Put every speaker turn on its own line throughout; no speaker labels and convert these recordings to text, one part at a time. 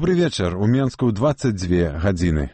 Добрый вечер. У Менску 22 гадзіны.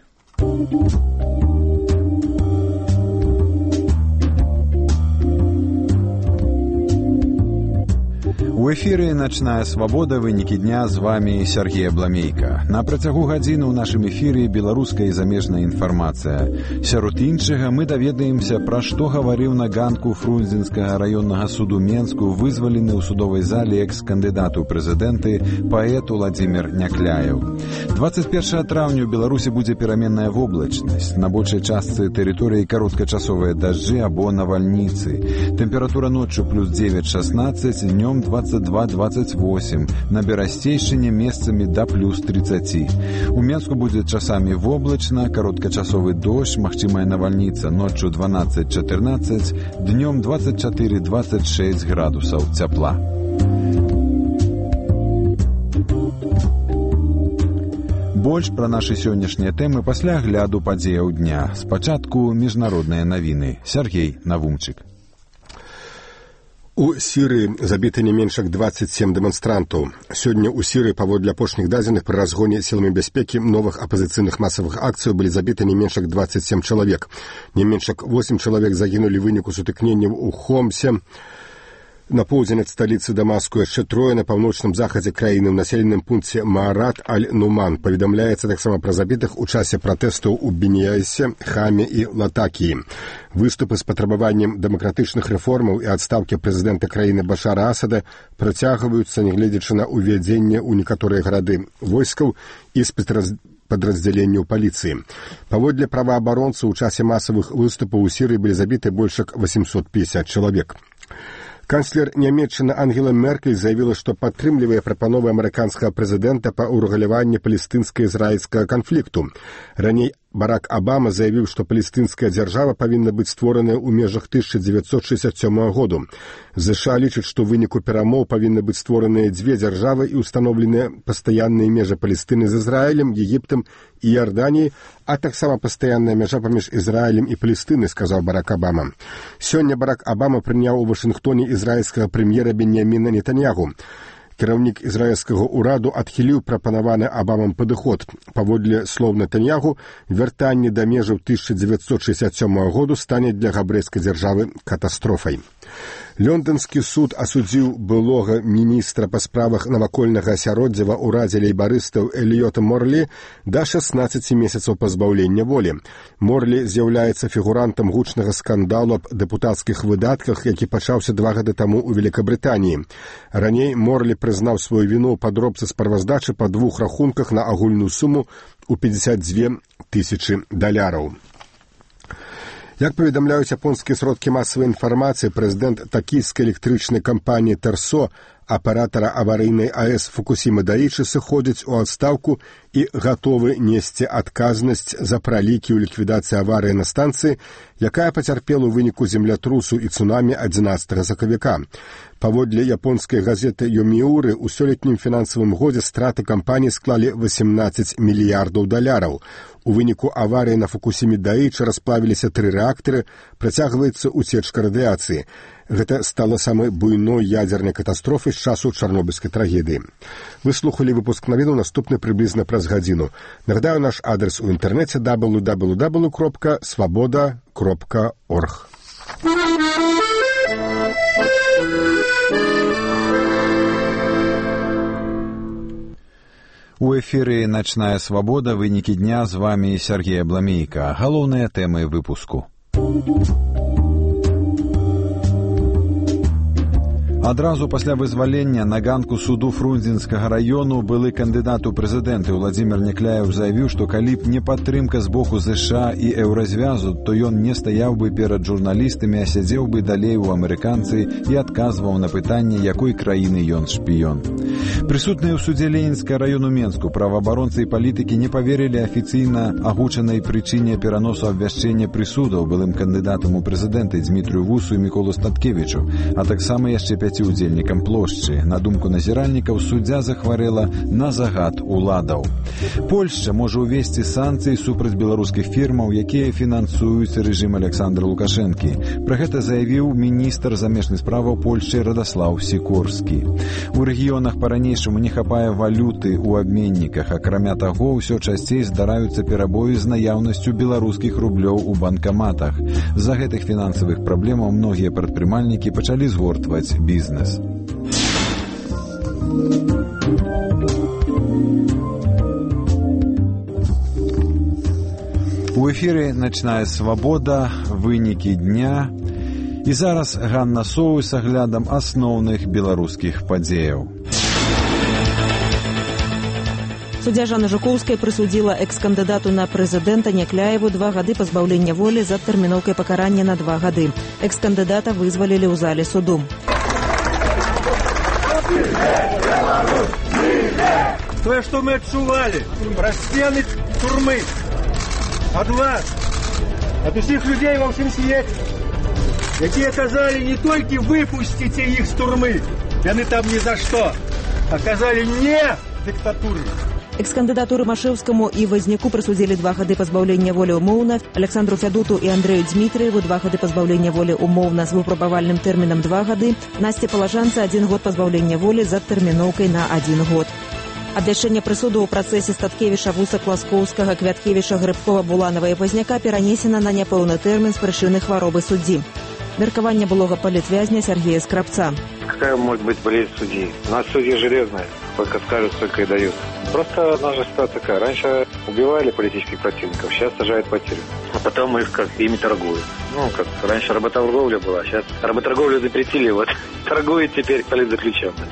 У эфіры «Начная свабода», вынікі дня, з вами Сергей Абламейка. На працягу гадзіны ў нашым эфіры беларуская і замежная інфармацыя. Сярод іншага мы даведаемся, пра што гаварыў на ганку Фрунзенскага раённага суду Менску вызвалены ў судовай зале экс-кандыдат у прэзідэнты паэт Уладзімір Някляеў. 21 траўня ў Беларусі будзе пераменная воблачнасць. На большай частцы тэрыторыі кароткачасовыя дажджы або навальніцы. Тэмпература ноччу плюс 9-16, днём 22-28, на Берасцейшчыне месцамі да плюс 30. У Менску будзе часамі воблачна, кароткачасовы дождж, магчымая навальніца, ноччу 12-14, днём 24-26 градусаў цяпла. Больш пра нашы сённяшнія тэмы пасля агляду падзеяў дня. Спачатку міжнародныя навіны. Сергей Навумчык.
У Сірыі забіты не менш як 27 дэманстрантаў. Сёння ў Сірыі, паводле апошніх дадзеных, пры разгоне сіламі бяспекі новых апазіцыйных масавых акцыяў былі забіты не менш як 27 чалавек. Не менш як 8 чалавек загінулі ў выніку сутыкненняў у Хомсе. На поўдзень ад сталіцы Дамаску яшчэ трое на паўночным захадзе краіны ў населеным пункце Маарат аль-Нуман. Паведамляецца таксама пра забітых у часе пратэстаў у Беніясе, Хаме і Латакіі. Выступы з патрабаваннем дэмакратычных рэформаў і адстаўкі прэзідэнта краіны Башара Асада працягваюцца, нягледзячы на ўвядзенне ў некаторыя гарады войскаў і падраздзяленняў паліцыі. Паводле праваабаронцаў, у часе масавых выступаў у Сірыі былі забіты больш як 850 чалавек. Канцлер Нямецчыны Ангела Меркель заявіла, што падтрымлівае прапановы амерыканскага прэзідэнта па ўрэгуляванні палестынска-ізраільскага канфлікту. Раней Барак Абама заявіў, што палестынская дзяржава павінна быць створаная ў межах 1967 году. ЗША лічыць, што ў выніку перамоў павінны быць створаныя дзве дзяржавы і ўстаноўленыя пастаянныя межы Палестыны з Ізраілем, Егіптам і Іорданіяй, а таксама пастаянная мяжа паміж Ізраілем і Палестынай, сказаў Барак Абама. Сёння Барак Абама прыняў у Вашынгтоне ізраільскага прэм'ера Беньяміна Нетаньяху. Кіраўнік ізраільскага ўраду адхіліў прапанаваны Абамам падыход. Паводле слоў Нетаньяху, вяртанне да межаў 1967 году стане для габрэйскай дзяржавы катастрофай. Лонданскі суд асудзіў былога міністра па справах навакольнага асяроддзя ва ўрадзе лейбарыстаў Эліёта Морлі да 16 месяцаў пазбаўлення волі. Морлі з'яўляецца фігурантам гучнага скандалу аб дэпутацкіх выдатках, які пачаўся 2 гады таму ў Великабрытаніі. Раней Морлі прызнаў сваю віну ў падробцы справаздачы па 2 рахунках на агульную суму ў $52 000. Як паведамляюць японскія сродкі масавай інфармацыі, прэзідэнт такійскай электрычнай кампаніі «Тэрсо», аператара аварыйнай АЭС Фукусіма Даічы, сыходзіць у адстаўку і гатовы несці адказнасць за пралікі ў ліквідацыі аварыі на станцыі, якая пацярпела ў выніку землятрусу і цунамі 11 сакавіка. Паводле японскай газеты «Йоміуры», у сёлетнім фінансавым годзе страты кампаніі склалі $18 мільярдаў. У выніку аварыі на Фукусіме Даічы расплавіліся 3 рэактары, працягваецца уцечка радыяцыі. Гэта стала самай буйной ядзернай катастрофай з часу чарнобыльскай трагедыі. Вы слухалі выпуск навінаў, наступны прыблізна праз гадзіну. Нагадаю, наш адрес у інтэрнэце www.swaboda.org.
У эфіры «Начная свабода», вынікі дня, з вами Сергей Абламейка. Галоўныя тэмы выпуску. Адразу пасля вызвалення на ганку суду Фрунзенскага раёну былы кандыдат у прэзідэнты Уладзімір Някляеў заявіў, што калі б не падтрымка з боку ЗША і еўразвязу, то ён не стаяў бы перад журналістамі, а сядзеў бы далей у амерыканцы і адказваў на пытанне, якой краіны ён шпіён. Прысутныя ў судзе Ленінскага раёну Менску праваабаронцы і палітыкі не паверылі афіцыйна агучанай прычыне пераносу абвяшчэння прысудаў былым кандыдатам у прэзідэнты Дзмітрыю Вусу і Міколу Статкевічу, а таксама яшчэ 5 5 удзельнікам плошчы. На думку назіральнікаў, суддзя захварэла на загад уладаў. Польшча можа ўвесці санкцыі супраць беларускіх фірмаў, якія фінансуюць рэжым Александра Лукашэнкі. Пра гэта заявіў міністр замежных справаў Польшчы Радослав Сікорскі. У рэгіёнах па-ранейшаму не хапае валюты ў абменніках. Акрамя таго, ўсё часцей здараюцца перабоі з наяўнасцю беларускіх рублёў у банкаматах. З-за гэтых фінансавых праблемаў многія прадпрымальнікі пачалі згортваць бізнес. У эфіры «Начная свабода», вынікі дня. І зараз Ганна Соу з аглядам асноўных беларускіх падзеяў.
Суддзя Жанна Жукоўская прысудзіла экс-кандыдату на прэзідэнта Някляеву 2 гады пазбаўлення волі за тэрміноўкай пакарання на 2 гады. Экс-кандыдата вызвалілі ў зале суду.
Тое, што мы адчувалі, праз сцены турмы, ад вас, ад усіх людзей ва ўсім свеце, якія казалі не толькі выпусціце іх з турмы, яны там ні за што, а казалі не дыктатуры.
Экс-кандыдату Рымашэўскаму і Вазняку прысудзілі 2 гады пазбаўлення волі ўмоўна, Александру Фядуту і Андрэю Дзмітрыеву 2 гады пазбаўлення волі ўмоўна з выпрабавальным тэрмінам 2 гады, Насце Палажанцы 1 год пазбаўлення волі за тэрміноўкай на 1 год. Абвяшчэнне прысуду ў працэсе Статкевіча, Вусак, Ласкоўскага, Квяткевіча, Грыбкова, Буланова і Вазняка перанесена на няпэўны тэрмін з прычыны хваробы суддзі. Меркаванне былога палітвязня Сергея Скрабца.
Какая может быть болезнь судьи? У нас судьи железные, сколько скажут, столько и дают. Просто наша ситуация такая. Раньше убивали политических противников, сейчас сажают по тюрьму. А потом их как ими торгуют. Ну, как раньше работорговля была, сейчас работорговлю запретили, вот торгуют теперь политзаключенные.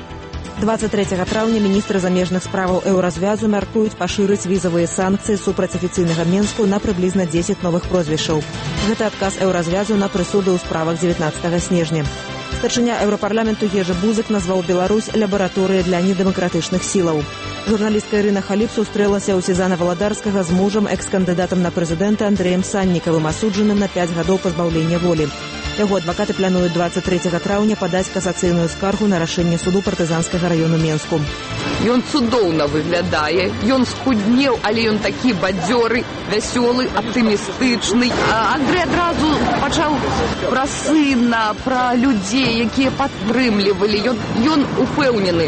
23 траўня міністры замежных справаў Еўразвязу мяркуюць пашырыць візавыя санкцыі супраць афіцыйнага Менску на прыблізна 10 новых прозвішчаў. Гэта адказ Еўразвязу на прысуды ў справах 19 снежня. Старшыня Еўрапарламенту Ежы Бузык назваў Беларусь лабараторыяй для недэмакратычных сілаў. Журналістка Ірына Халіп сустрэлася ў Сезана Валадарскага з мужам, экс-кандыдатам на прэзідэнта Андрэем Саннікавым, асуджаным на 5 гадоў пазбаўлення волі. Яго адвакаты плануюць 23 траўня падаць касацыйную скаргу на рашэнне суду партызанскага раёну Менску.
Ён цудоўна выглядае, ён схуднеў, але ён такі бадзёры, вясёлы, аптымістычны. Андрэй адразу пачаў пра сына, пра людзей, якія падтрымлівалі. Ён упэўнены,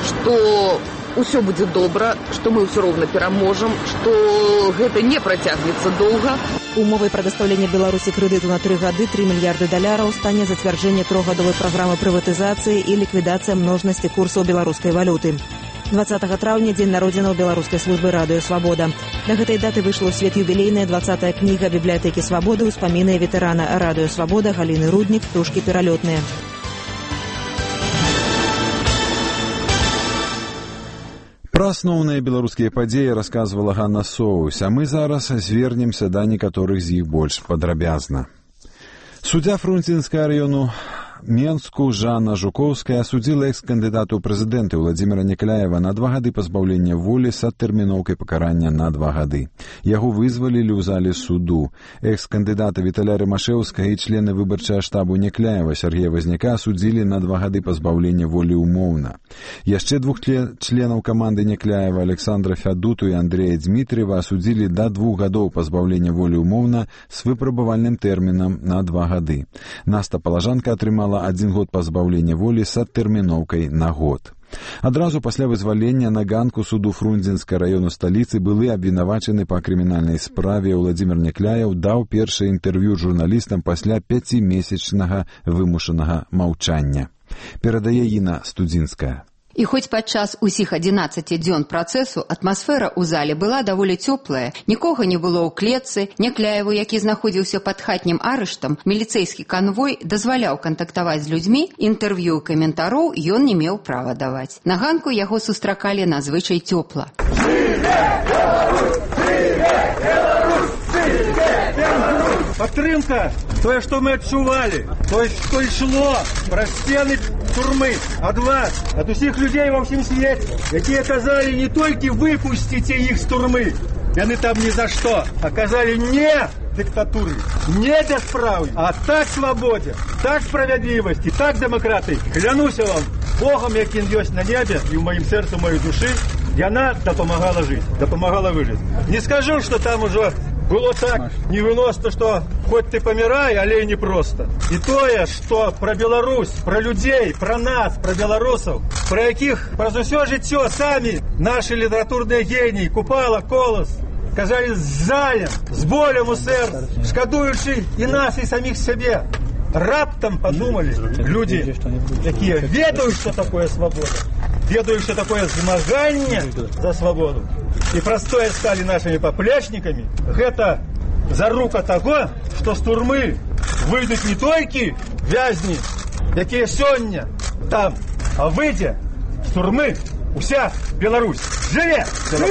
што ўсё будзе добра, што мы ўсё роўна пераможам, што гэта не працягнецца доўга.
Умовай прадастаўлення Беларусі крэдыту на 3 гады $3 мільярды стане зацвярджэнне 3-гадовай праграмы прыватызацыі і ліквідацыя множнасці курсаў беларускай валюты. 20 траўня дзень народзінаў беларускай службы радыё «Свабода». На гэтай даты выйшла ў свет юбілейная 20-я кніга бібліятэкі «Свабоды» ўспаміны ветэрана радыё «Свабода» Галіны Руднік «Птушкі пералётныя».
Пра асноўныя беларускія падзеі расказвала Ганна Соусь, а мы зараз звернемся да некаторых з іх больш падрабязна. Суддзя Фрунзенскага раёну Менску Жанна Жукоўская асудзіла экс-кандыдату ў прэзідэнты Владзіміра Някляева на 2 гады пазбаўлення волі з адтэрміноўкай пакарання на 2 гады. Яго вызвалілі ў зале суду. Экс-кандыдата Віталя Рымашэўскага і члены выбарчага штабу Някляева Сергея Вазняка асудзілі на 2 гады пазбаўлення волі ўмоўна. Яшчэ 2 членаў каманды Някляева Александра Фядуту і Андрэя Дзмітрыева асудзілі да 2 гадоў пазбаўлення волі ўмоўна з выпрабавальным тэрмінам на 2 гады. Наста Палажанка атрымала 1 год пазбаўлення волі з адтэрміноўкай на год. Адразу пасля вызвалення на ганку суду Фрунзенскага раёну сталіцы былы абвінавачаны па крымінальнай справе Владзімір Някляеў даў першае інтэрв'ю журналістам пасля 5-месячнага вымушанага маўчання. Перадае Інна Студзінская.
І хоць падчас усіх 11 дзён працэсу атмасфера ў зале была даволі цёплая, нікога не было ў клетцы, Някляеву, які знаходзіўся пад хатнім арыштам, міліцэйскі канвой дазваляў кантактаваць з людзьмі, інтэрв'ю і каментароў ён не меў права даваць. На ганку яго сустракалі надзвычай цёпла. Жыве Беларусь! Жыве Беларусь! Жыве Беларусь!
Падтрымка, тое, што мы адчувалі, тое, што ішло праз сцены турмы ад вас, ад усіх людзей ва ўсім свеце, якія казалі не толькі выпусціце іх з турмы, яны там ні за што, а казалі не диктатуры, не бясправ'ю, а так свабодзе, так справядлівасці, так дэмакратыі. Клянуся вам, Богом, якім ёсць на небе і ў маім сэрцы, маёй душы, яна дапамагала жыць, дапамагала выжыць. Не скажу, што там ужо было так невыносна, што хоць ты памірай, але і не проста. І тое, што пра Беларусь, пра людзей, пра нас, пра беларусаў, пра якіх праз усё жыццё самі нашы літаратурныя геніі Купала, Колас казалі з жалем, з болем у сэрцы, шкадуючы і нас, і саміх сябе. Раптам подумали люди, якія ведаюць, што такое свабода, ведаюць, што такое змаганне за свабоду, і простое сталі нашымі паплечнікамі. Гэта зарука таго, што з турмы выйдуць не толькі вязні, якія сёння там, а выйдзе з турмы уся Беларусь. Жыве!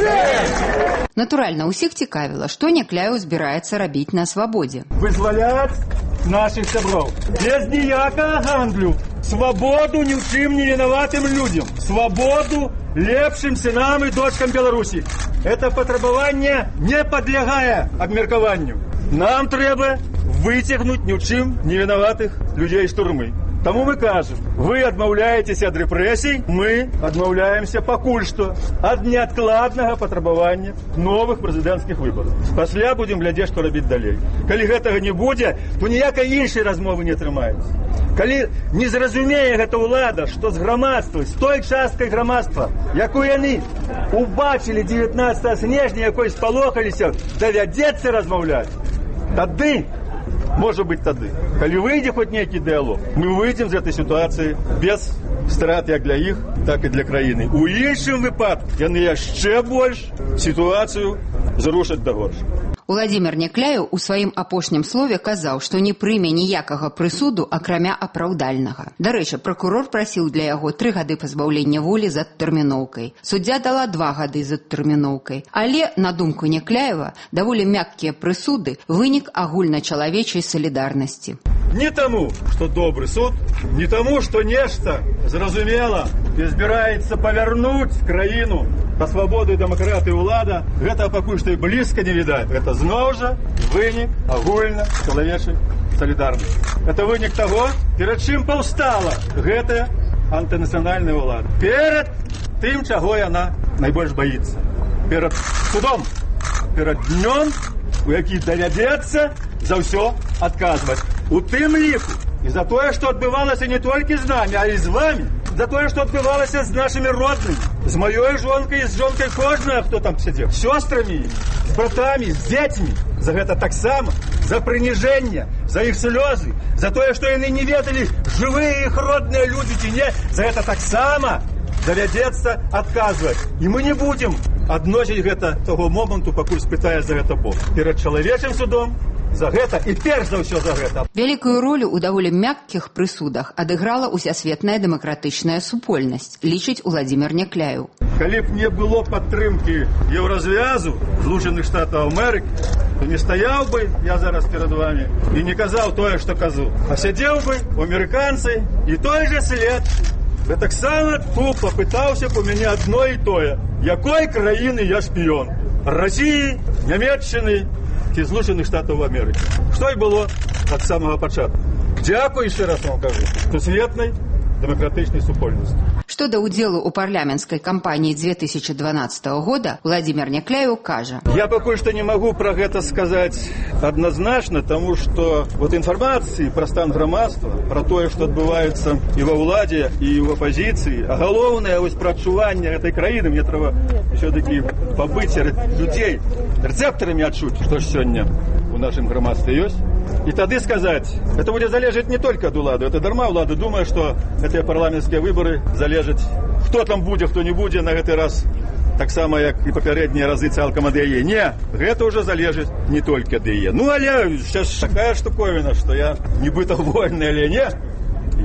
Натуральна, усіх цікавіла, што Някляеў збіраецца рабіць на свабодзе.
Вызваляць наших сяброў. Без ніякага гандлю. Свабоду ні ў чым не вінаватым людзям. Свабоду лепшым сынам і дочкам Беларусі. Это патрабаванне не падлягае абмеркаванню. Нам трэба выцягнуць ні ў чым не вінаватых людзей з турмы. Таму мы кажам, вы адмаўляецеся ад рэпрэсій, мы адмаўляемся пакуль што ад неадкладнага патрабавання новых прэзідэнцкіх выбараў. Пасля будзем глядзець, што рабіць далей. Калі гэтага не будзе, то ніякай іншай размовы не атрымаецца. Калі не зразумее гэта ўлада, што з грамадства, з той часткай грамадства, якую яны убачылі 19 снежня, якой спалохаліся, давядзецца размаўляць, тады, можа быць тады, калі выйдзе хоць нейкі дыялог, мы выйдзем з гэтай сітуацыі без страт як для іх, так і для краіны. У іншым выпадку яны яшчэ больш сітуацыю зрушаць да горшага.
Уладзімір Някляеў у сваім апошнім слове казаў, што не прыме ніякага прысуду, акрамя апраўдальнага. Дарэчы, пракурор прасіў для яго 3 гады пазбаўлення волі з адтэрміноўкай. Суддзя дала 2 гады з адтэрміноўкай. Але, на думку Някляева, даволі мяккія прысуды – вынік агульначалавечай салідарнасці.
Не таму, што добры суд, не таму, што нешта зразумела і збіраецца павярнуць краіну па свабоду і дэмакратыі ўлада, гэта пакуль што і блізка не відаць. Гэта зноў жа вынік агульначалавечай салідарнасці. Гэта вынік таго, перад чым паўстала гэтая антынацыянальная ўлада. Перад тым, чаго яна найбольш баіцца. Перад судом, перад днём, у які давядзецца за ўсё адказваць. У тым ліку і за тое, што адбывалася не толькі з намі, а і з вамі, за тое, што адбывалася з нашымі роднымі, з маёй жонкай і з жонкай кожнага, хто там сядзеў, сёстрамі, з братамі, з дзецьмі. За гэта таксама, за прыніжэнне, за іх слёзы, за тое, што яны не ведалі, жывыя іх родныя людзі ці не, за гэта таксама давядзецца адказваць. І мы не будзем адносіць гэта таго моманту, пакуль спытае за гэта Бог. Перад чалавечым судом за гэта і перш за ўсё за гэта.
Вялікую ролю ў даволі мяккіх прысудах адыграла ўсясветная дэмакратычная супольнасць, лічыць Уладзімір Някляеў.
Калі б не было падтрымкі еўразвязу Злучаных Штатаў Амерыкі, то не стаяў бы я зараз перад вамі і не казаў тое, што казу, а сядзеў бы у амерыканцы і той же след. Я таксама тупо пытаўся б у мяне адно і тое, якой краіны я шпіён. Расіі, Нямецчыны ці Злучаных Штатаў Амерыкі. Што і было ад самага пачатку. Дзякуй яшчэ раз вам кажу, сусветнай дэмакратычнай супольнасці.
Што да ўдзелу ў парламенцкай кампаніі 2012 года, Уладзімір Някляеў кажа:
Я пакуль што не магу пра гэта сказаць адназначна, таму што інфармацыі пра стан грамадства, пра тое, што адбываецца і ва ўладзе, і ў апазіцыі, а галоўнае пра адчуванне гэтай краіны, мне трэба ўсё-такі пабыць сярод людзей, рэцэптарамі адчуць, што ж сёння у нашым грамадстве ёсць. І тады сказаць, это будзе залежаць не толькі ад улады, это дарма ўлада думае, што гэтыя парламенцкія выбары залежаць, хто там будзе, хто не будзе на гэты раз, таксама як і папярэднія разы цалкам ад яе. Не, гэта ўжо залежыць не толькі ад яе. Ну, але зараз такая штуковіна, што я нібыта вольны, але не. І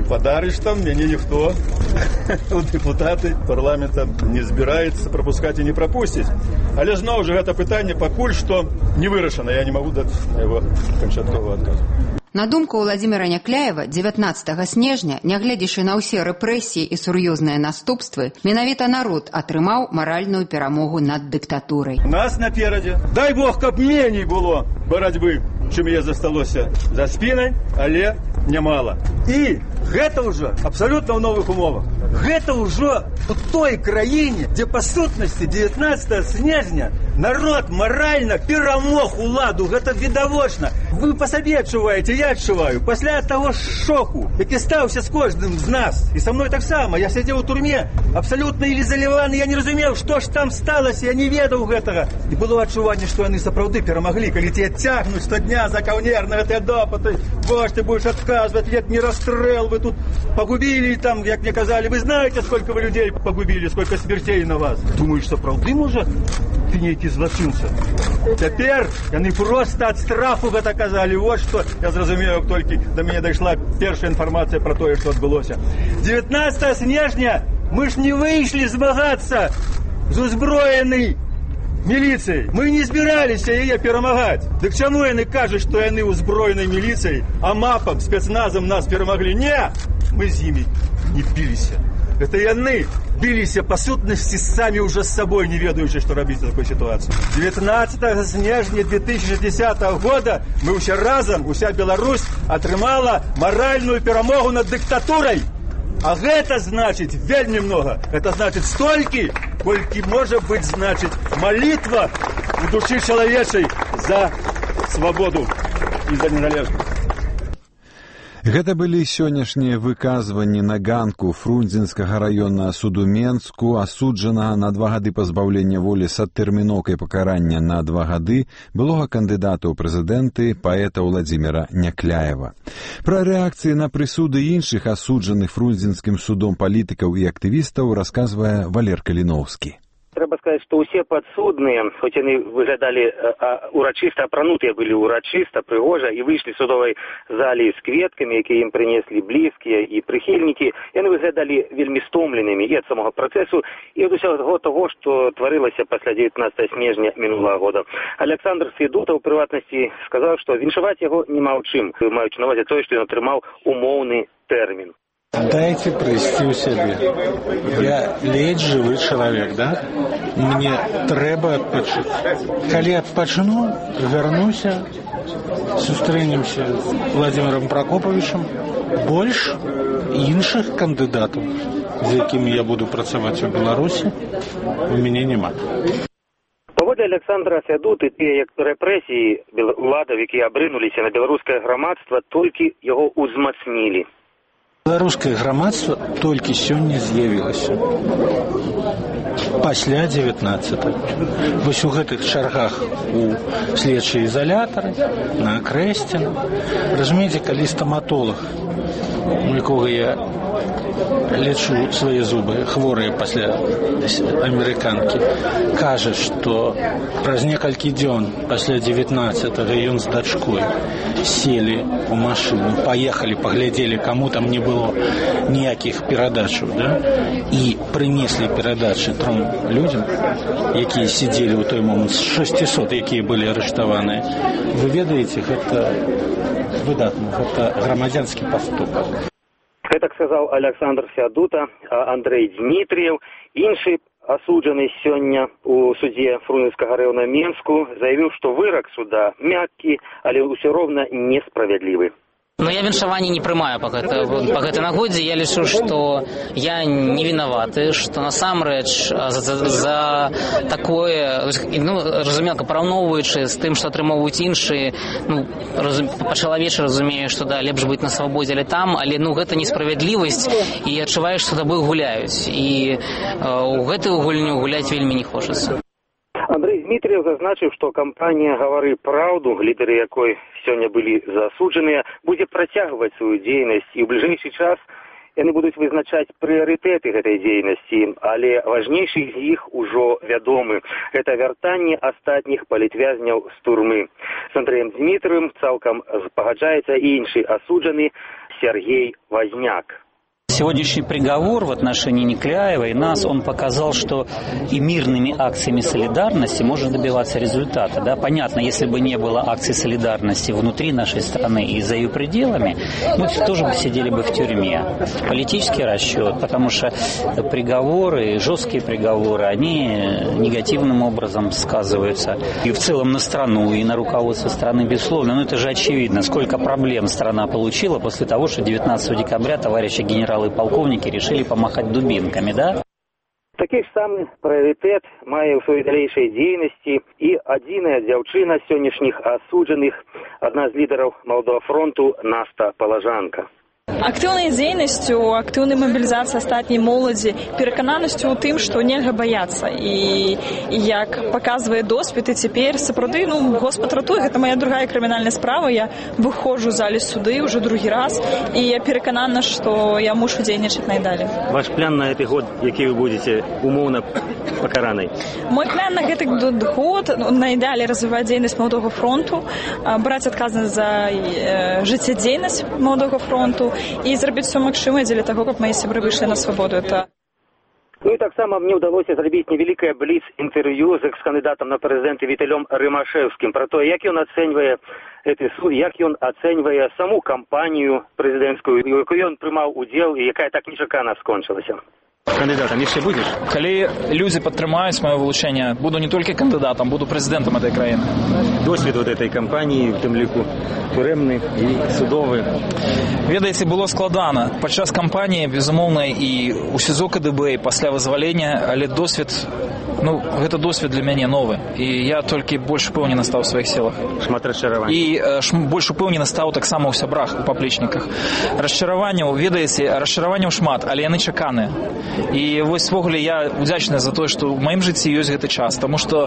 под арештом, мяне ніхто у депутаты парламента не збіраецца пропускать и не пропустить. Але зноў жа гэта пытанне пакуль што не вырашана, я не могу даць на его канчатковы адказ.
На думку Владимира Някляева, 19 снежня, нягледзячы на ўсе рэпрэсіі і сур'ёзныя наступствы, менавіта народ атрымаў маральную перамогу над дыктатурай.
Нас наперадзе, дай Бог, каб меней было барацьбы, чым я засталося за спінай, але нямала. І гэта ўжо абсалютна ў новых умовах. Гэта ўжо у той краіне, дзе па сутнасці 19 снежня народ маральна перамог уладу. Гэта відавочна. Вы па сабе адчуваеце, я адчуваю. Пасля таго шоку, які стаўся з кожным з нас, і са мной таксама, я сядзеў у турме, абсалютна ілізаляваны, я не разумеў, што ж там сталася, я не ведаў гэтага. І было адчуванне, што яны сапраўды перамаглі, калі тебе цягнуць штодня за каўнер на гэтыя допыты. Боже, ты будешь отказывать, нет, не расстрел, вы тут погубили, там, как мне казали, вы знаете, сколько вы людей погубили, сколько смертей на вас. Думаешь, сапраўды можа нейкі злачынца? Цяпер яны проста ад страху гэта казалі. Вот што я зразумеў, толькі до мяне дайшла першая інфармацыя пра тое, што адбылося. 19 снежня мы ж не выйшлі змагацца з узброенай міліцыяй. Мы не збіраліся яе перамагаць. Дык чаму яны кажуць, што яны ўзброенай міліцыяй, а мапам, спецназам нас перамаглі? Не! Мы з імі не біліся. Это яны билися по сутности сами уже с собой, не ведаючи, что робить в такой ситуации. 19 снежня 2010 года мы все разом, уся Беларусь атрымала моральную перамогу над диктатурой. А гэта значит вельмі много. Это значит столькі, колькі может быть значит молитва в души человечей за свободу и за незалежность.
Гэта былі сённяшнія выказванні на ганку Фрунзенскага раённага суду Менску, асуджанага на 2 гады пазбаўлення волі з адтэрміноўкай пакарання на 2 гады былога кандыдата ў прэзідэнты паэта Владимира Някляева. Пра рэакцыі на прысуды іншых асуджаных Фрунзенскім судом палітыкаў і актывістаў расказвае Валер Каліноўскі.
Трэба сказаць, што ўсе падсудныя, хоць яны выглядалі урачыста, апранутыя былі урачыста, прыгожа, і выйшлі з судовай залі з кветкамі, якія ім прынеслі блізкія і прыхільнікі, яны выглядалі вельмі стомленымі і ад самога працэсу, і ад усяго таго, што тварылася пасля 19 снежня мінулага года. Александр Федута, у прыватнасці, сказаў, што віншаваць яго няма ў чым, маючы на ўвазе тое, што ён атрымаў умоўны тэрмін.
Дайте прийсти у себе. Я ледь живый человек, да? Мне трэба адпачыць. Калі адпачну, вернуся, сустрэнемся з Владимиром Прокоповичем. Больш іншых кандыдатаў, з якімі я буду працаваць у Беларусі, у мяне няма.
Паводле Александра Федуты, тыя рэпрэсіі уладаў, якія абрынуліся на беларускае грамадства, толькі яго узмацнілі.
Беларускае грамадства толькі сёння з'явілася. Пасля 19. Вось у гэтых чаргах у следчыя ізалятары, на Акрэсціна. Разумееце, калі стаматолог, у якога я лечу свае зубы, хворыя пасля амерыканкі, кажа, што праз некалькі дзён пасля 19-го ён з дачкой сели у машыну, паехалі, паглядзелі, каму там не было ніякіх перадачаў, да? І прынеслі перадачы 3 людзям, якія сидзелі ў той момант, з 600, якія былі арыштаваныя. Вы ведаеце, гэта выдатна, гэта грамадзянскі паступак.
Гэта сказаў Александр Федута, а Андрей Дмитріев, іншы асуджаны сёння у судзе Фрунзенскага раёна Менску, заявіў, што вырак суда мяккі, але ўсё роўна несправядлівы.
Но я віншаванне не прымаю па гэтай нагодзе. Я лічу, што я не вінаваты, што насамрэч за такое, разумелка, параўноўваючы з тым, што атрымоўваюць іншыя, па-чалавечы разумею, што да, лепш быць на свабодзе, але там, але гэта несправядлівасць, і адчуваеш, што табой гуляюць. І ў гэтую гульню гуляць вельмі не хочацца.
Андрей Дмитріев зазначыў, што кампанія «Гавары праўду», лідары якой сёння былі засуджаныя, будзе працягваць сваю дзейнасць, і ў бліжэйшы час яны будуць вызначаць прыярытэты гэтай дзейнасці, але важнейшы з іх ужо вядомы. Гэта вяртанне астатніх палітвязняў з турмы. З Андреем Дмитріевым цалкам пагаджаецца і іншы асуджаны Сергей Возняк.
Сегодняшний приговор в отношении Некляева и нас, он показал, что и мирными акциями солидарности можно добиваться результата. Да? Понятно, если бы не было акций солидарности внутри нашей страны и за ее пределами, мы тоже бы сидели бы в тюрьме. Политический расчет, потому что приговоры, жесткие приговоры, они негативным образом сказываются и в целом на страну, и на руководство страны, безусловно. Но это же очевидно, сколько проблем страна получила после того, что 19 декабря товарищи генералы и полковники решили помахать дубинками, да?
Такі ж самы прыярытэт мае ў сваёй далейшай дзейнасці і адзіная дзяўчына сённяшніх асуджаных, адна з лідараў Маладога фронту Наста Палажанка.
Актыўнай дзейнасцю, актыўнай мабілізацыі астатняй моладзі, перакананасцю ў тым, што нельга баяцца. І як паказвае досвед, і цяпер сапраўды, Господ ратуе, гэта моя другая крымінальная справа, я выходжу ў залі суды ўжо другі раз, і я пераканана, што я мушу дзейнічаць найдалей.
Ваш план на гэты год, які вы будзеце умоўна пакаранай?
Мой план на гэты год найдалей развіваць дзейнасць Маладога фронту, браць адказнасць за жыццядзейнасць Маладога фронту, і зрабіць все магчымае дзеля таго, каб мои сябры выйшлі на свабоду.
Ну і таксама мне ўдалося зрабіць невялікае бліц-інтэрв'ю з экс-кандыдатам на прэзідэнты Віталем Рымашэўскім пра тое, як ён ацэньвае гэты суд, як ён ацэньвае саму кампанію прэзідэнцкую, у якой ён прымаў удзел і якая так нечакана скончылася.
Кандидатом еще будешь?
Калі люди падтрымаюць маё вылучэнне, буду не только кандидатом, буду президентом этой краіны.
Досвід вот этой кампании, в тым ліку турэмны і судовы.
Ведаеце, было складана. Падчас кампаніі, безумоўна, і у СІЗО КДБ, і пасля вызвалення, але досвід, гэта досвід для мяне новы. І я толькі больш упэўнены стаў у сваіх сілах.
Шмат расчараванняў.
І больш упэўнены стаў таксама ў сябрах, у паплечніках. Расчараванняў, ведаеце, расчараванняў шмат, але яны чаканыя. І вось ввогуле я удзячны за тое, што ў маім жыцці ёсць гэты час, таму што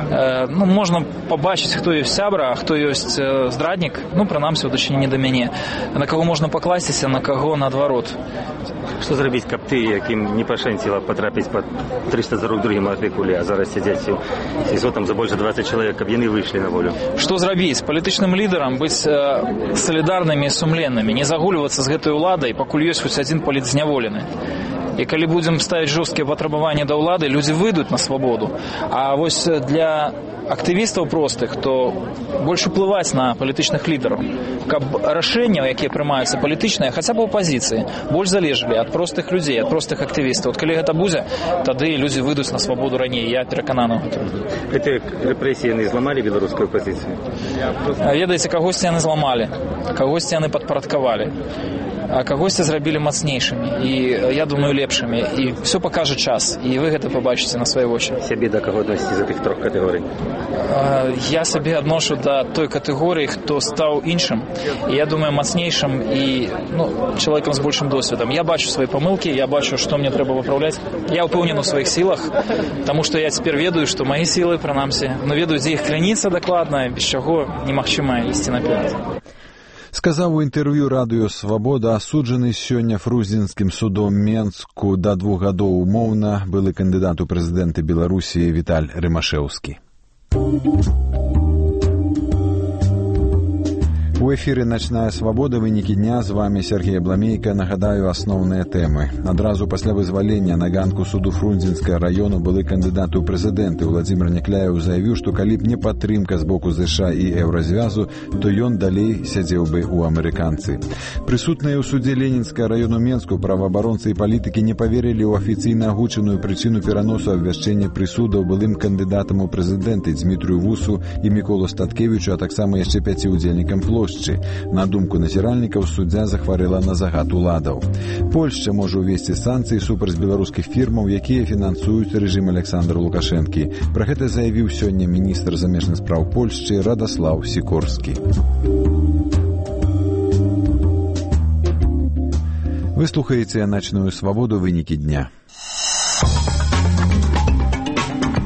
можна пабачыць, хто ёсць сябра, а хто ёсць здраднік, прынамсі, у дачыненні да мяне, на каго можна пакласціся, на каго наадварот.
Што зрабіць, каб ты, якім не пашэнціла патрапіць пад 342-м артыкуле, а зараз сядзяць у СІЗО там за больш 20 чалавек, каб яны выйшлі на волю?
Што зрабіць? Палітычным лідарам быць салідарнымі і сумленнымі, не загульвацца з гэтай уладай, пакуль ёсць хоць адзін палітзняволены. І калі будзем ставіць жорсткія патрабаванні да ўлады, людзі выйдуць на свабоду. А вось для актывістаў простых, то больш уплываць на палітычных лідараў, каб рашэнняў, якія прымаюцца палітычныя, хаця б у апазіцыі, больш залежалі ад простых людзей, ад простых актывістаў. Калі гэта будзе, тады людзі выйдуць на свабоду раней, я перакананы.
Гэтыя рэпрэсіі яны зламалі беларускую апазіцыю?
Ведаеце, кагосьці яны зламалі, кагосьці яны падпарадкавалі, а кагосьці зрабілі мацнейшымі і, я думаю, лепшымі. І все пакажа час, і вы гэта пабачыце на свае вочы.
Сябе да каго адносіць з гэтых трох катэгорый?
Я сабе адношу да той катэгорыі, хто стаў іншым. І я думаю, мацнейшым і чалавекам з большым досведам. Я бачу свае памылкі, я бачу, што мне трэба выпраўляць. Я ўпэўнены ў сваіх сілах, таму што я цяпер ведаю, што мае сілы, прынамсі, ведаю, дзе іх крыніца дакладна, без чаго немагчыма ісці наперад.
Сказаў у інтэрв'ю радыё «Свабода» асуджаны сёння фрунзенскім судом Менску да 2 гадоў умоўна былы кандыдат у прэзідэнты Беларусі Віталь Рымашэўскі. У эфіры «Начная свабода», вынікі дня. З вами Сергей Бламейка. Нагадаю асноўныя тэмы. Адразу пасля вызвалення на ганку суду Фрунзенскага раёну былы кандыдат у прэзідэнты Владзімір Некляеў заявіў, што калі б не падтрымка з боку ЗША і Еўразвязу, то ён далей сядзеў бы ў амерыканцы. Прысутныя ў судзе Ленінскага раёну Менску праваабаронцы і палітыкі не паверылі ў афіцыйна агучаную прычыну пераносу абвяшчэння прысудаў былым кандыдатам у прэзідэнты Дзмітрыю Вусу і Міколу Статкевічу, а таксама яшчэ 5 удзельнікам плошчы. На думку назіральнікаў, суддзя захварэла на загад уладаў. Польшча можа ўвесці санкцыі супраць беларускіх фірмаў, якія фінансуюць рэжым Александра Лукашэнкі. Пра гэта заявіў сёння міністр замежных спраў Польшчы Радаслаў Сікорскі. Вы слухаеце «Начную свабоду», вынікі дня.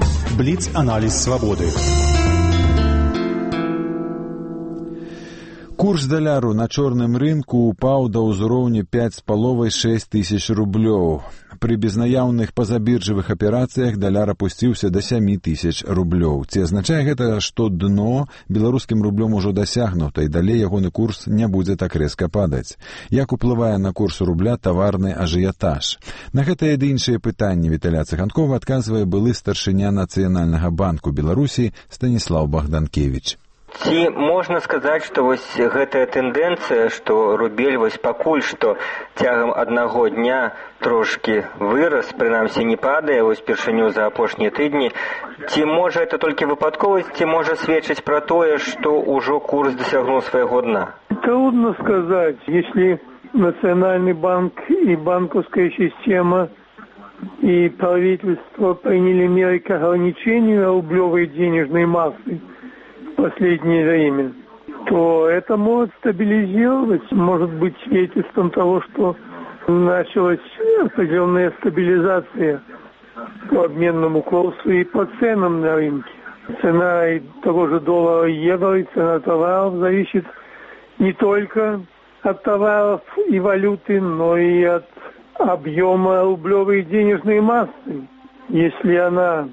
Бліц-аналіз свабоды.
Курс даляру на чорным рынку упаў да ўзроўню 5,5–6 тысяч рублёў. Пры безнаяўных пазабіржавых аперацыях даляр апусціўся да 7 тысяч рублёў. Ці азначае гэта, што дно беларускім рублём ужо дасягнута і далей ягоны курс не будзе так рэзка падаць? Як уплывае на курс рубля таварны ажыятаж? На гэтыя ды іншыя пытанні Віталя Цыганкова адказвае былы старшыня Нацыянальнага банку Беларусі Станіслаў Богданкевич.
Ці можна сказаць, што вось гэтая тэндэнцыя, што рубель вось пакуль што цягам аднаго дня трошкі вырас, прынамсі не падае, вось першыню за апошнія тыдні, ці можа это толькі выпадковасць, ці можа сведчыць пра тое, што ўжо курс дасягнуў свайго дна?
Трудно сказать, если Национальный банк и банковская система и правительство приняли меры к ограничению рублевой денежной массы в последнее время, то это может стабилизировать, может быть свидетельством того, что началась определенная стабилизация по обменному курсу и по ценам на рынке. Цена того же доллара и евро, и цена товаров зависит не только от товаров и валюты, но и от объема рублевой денежной массы. Если она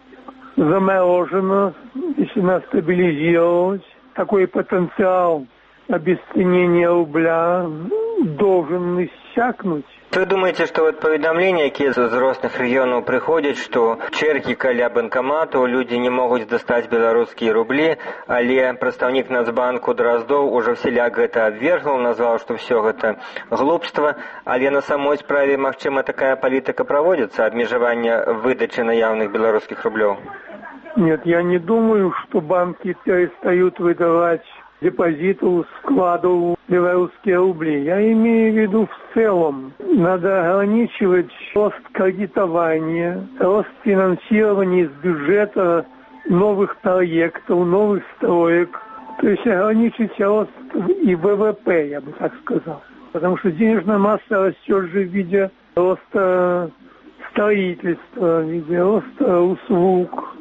заморожена, если она стабилизировалась, такой потенциал обесценения рубля должен иссякнуть.
Вы думаете, что вот паведамленні, якія з розных рэгіёнаў прыходзяць, што чэргі каля банкаматаў, людзі не могуць дастаць беларускія рублі, але прадстаўнік Нацбанку Драздоў ужо всяляк гэта абвергнуў, назваў, што ўсё гэта глупства, але на самой справе, магчыма, такая палітыка праводзіцца, абмежавання выдачы наяўных беларускіх рублёў?
Нет, я не думаю, что банки перестают выдавать депозиту, складу белорусские рубли. Я имею в виду в целом. Надо ограничивать рост кредитования, рост финансирования из бюджета новых проектов, новых строек. То есть ограничить рост и ВВП, я бы так сказал. Потому что денежная масса растет же в виде роста строительства, в виде роста услуг,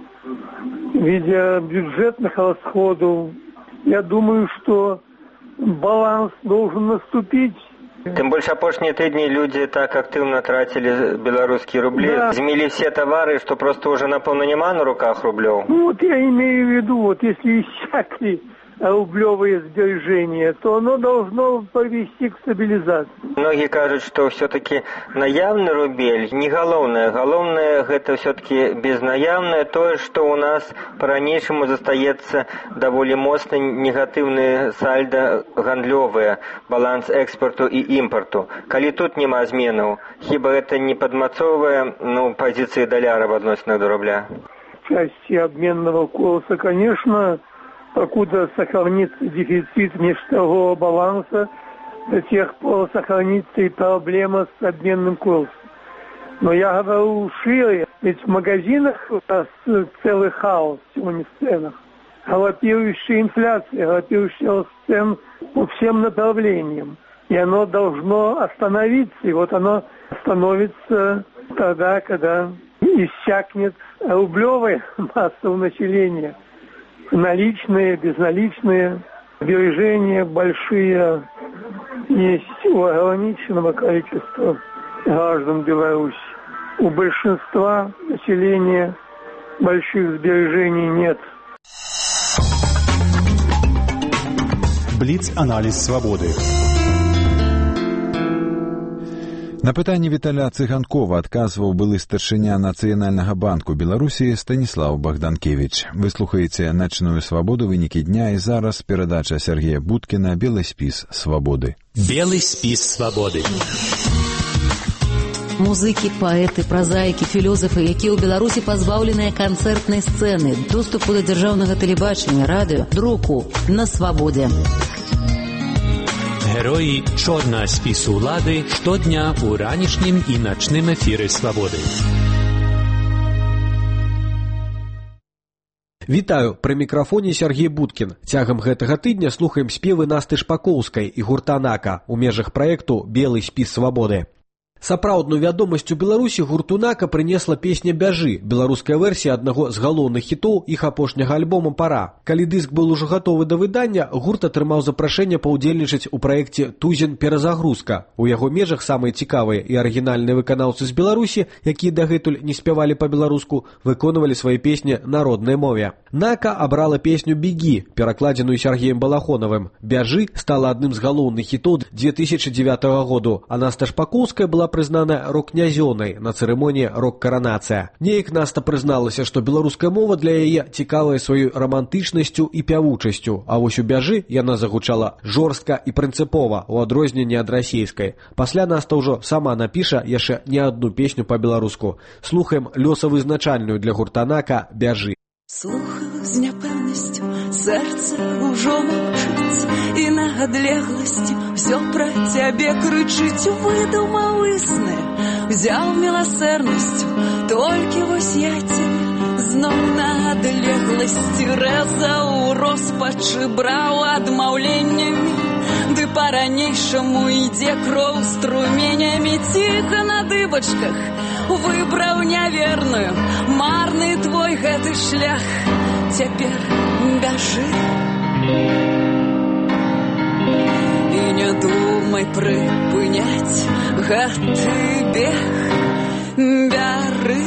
в виде бюджетных расходов. Я думаю, что баланс должен наступить.
Тым больш апошнія тыдні людзі так актыўна трацілі беларускія рублі, да. Змелі все товары, что просто уже напэўна няма на руках рублёў.
Ну, вот я имею в виду, вот если иссякли рублевые сбережения, то оно должно повести к стабилизации.
Многие кажут, что все-таки наявный рубель не галоўнае. Галоўнае гэта все-таки безнаявное, то, что у нас по-ранейшаму застаецца даволі моцна негатыўныя сальда гандлёвыя, баланс экспорту и импорту. Калі тут няма зменаў, хіба это не падмацоўвае позиции даляра в адносінах до рубля?
В части обменного курса, конечно, покуда сохранится дефицит внешнего баланса, до тех пор сохранится и проблема с обменным курсом. Но я говорю шире, ведь в магазинах у нас целый хаос сегодня в ценах. Галопирующая инфляция, галопирующий рост цен по всем направлениям. И оно должно остановиться. И вот оно остановится тогда, когда иссякнет рублевая масса у населения. Наличные, безналичные, сбережения большие есть у ограниченного количества граждан Беларуси. У большинства населения больших сбережений нет.
Бліц-аналіз свабоды.
На пытанне Віталя Цыганкова адказваў былы старшыня Нацыянальнага банку Беларусі Станіслаў Богданкевич. Вы слухаеце «Начную свабоду», вынікі дня, і зараз перадача Сергея Будкіна «Белы спіс свабоды».
Белый спіс свабоды.
Музыкі, паэты, празаікі, філёзафы, якія ў Беларусі пазбаўленыя канцэртнай сцэны, доступу да дзяржаўнага тэлебачання, радыё, друку на свабодзе.
Героі чорнага спісу ўлады штодня ў ранішнім і начным эфіры свабоды.
Вітаю, пры мікрафоне Сергей Будкін. Цягам гэтага тыдня слухаем спевы Насты Шпакоўскай і гурта «Нака» у межах праекту «Белы спіс свабоды». Сапраўдную вядомасць у Беларусі гурту «Нака» прынесла песня «Бяжы», беларуская версія аднаго з галоўных хітоў іх апошняга альбома «Пара». Калі дыск был ужо гатовы да выдання, гурт атрымаў запрашэнне паўдзельнічаць у праекце «Тузін перазагрузка». У яго межах самыя цікавыя і арыгінальныя выканаўцы з Беларусі, якія дагэтуль не спявалі па-беларуску, выконвалі свае песні на роднай мове. «Нака» абрала песню «Беги», перакладзеную Сергеем Балахоновым. «Бяжы» стала адным з галоўных хітоў 2009 году, а Наста Шпакоўская была прызнана рок-князёнай на цырымоніі «Рок-каранацыя». Неяк Наста прызналася, што беларуская мова для яе цікавая сваёй рамантычнасцю і пявучасцю, а вось у «Бяжы» яна загучала жорстка і прынцыпова, у адрозненні ад расійскай. Пасля Наста ўжо сама напіша яшчэ не адну песню па-беларуску. Слухаем лёсавызначальную для гурта «Нака» «Бяжы».
Слухаю з няпэўнасцю, сэрца ўжо маўчыць, і на адлегласці ўсё пра цябе крычыць. Выдумаў існы, взяў міласэрнасцю, толькі вось я цябе зноў на адлегласці рэзаў, роспачы браў адмаўленнямі, ды па-ранейшаму ідзе кроў струменямі. Ціха на дыбачках выбраў няверную, марны твой гэты шлях, цяпер бяжы. І не думай прыпыняць гэты бег, бяры.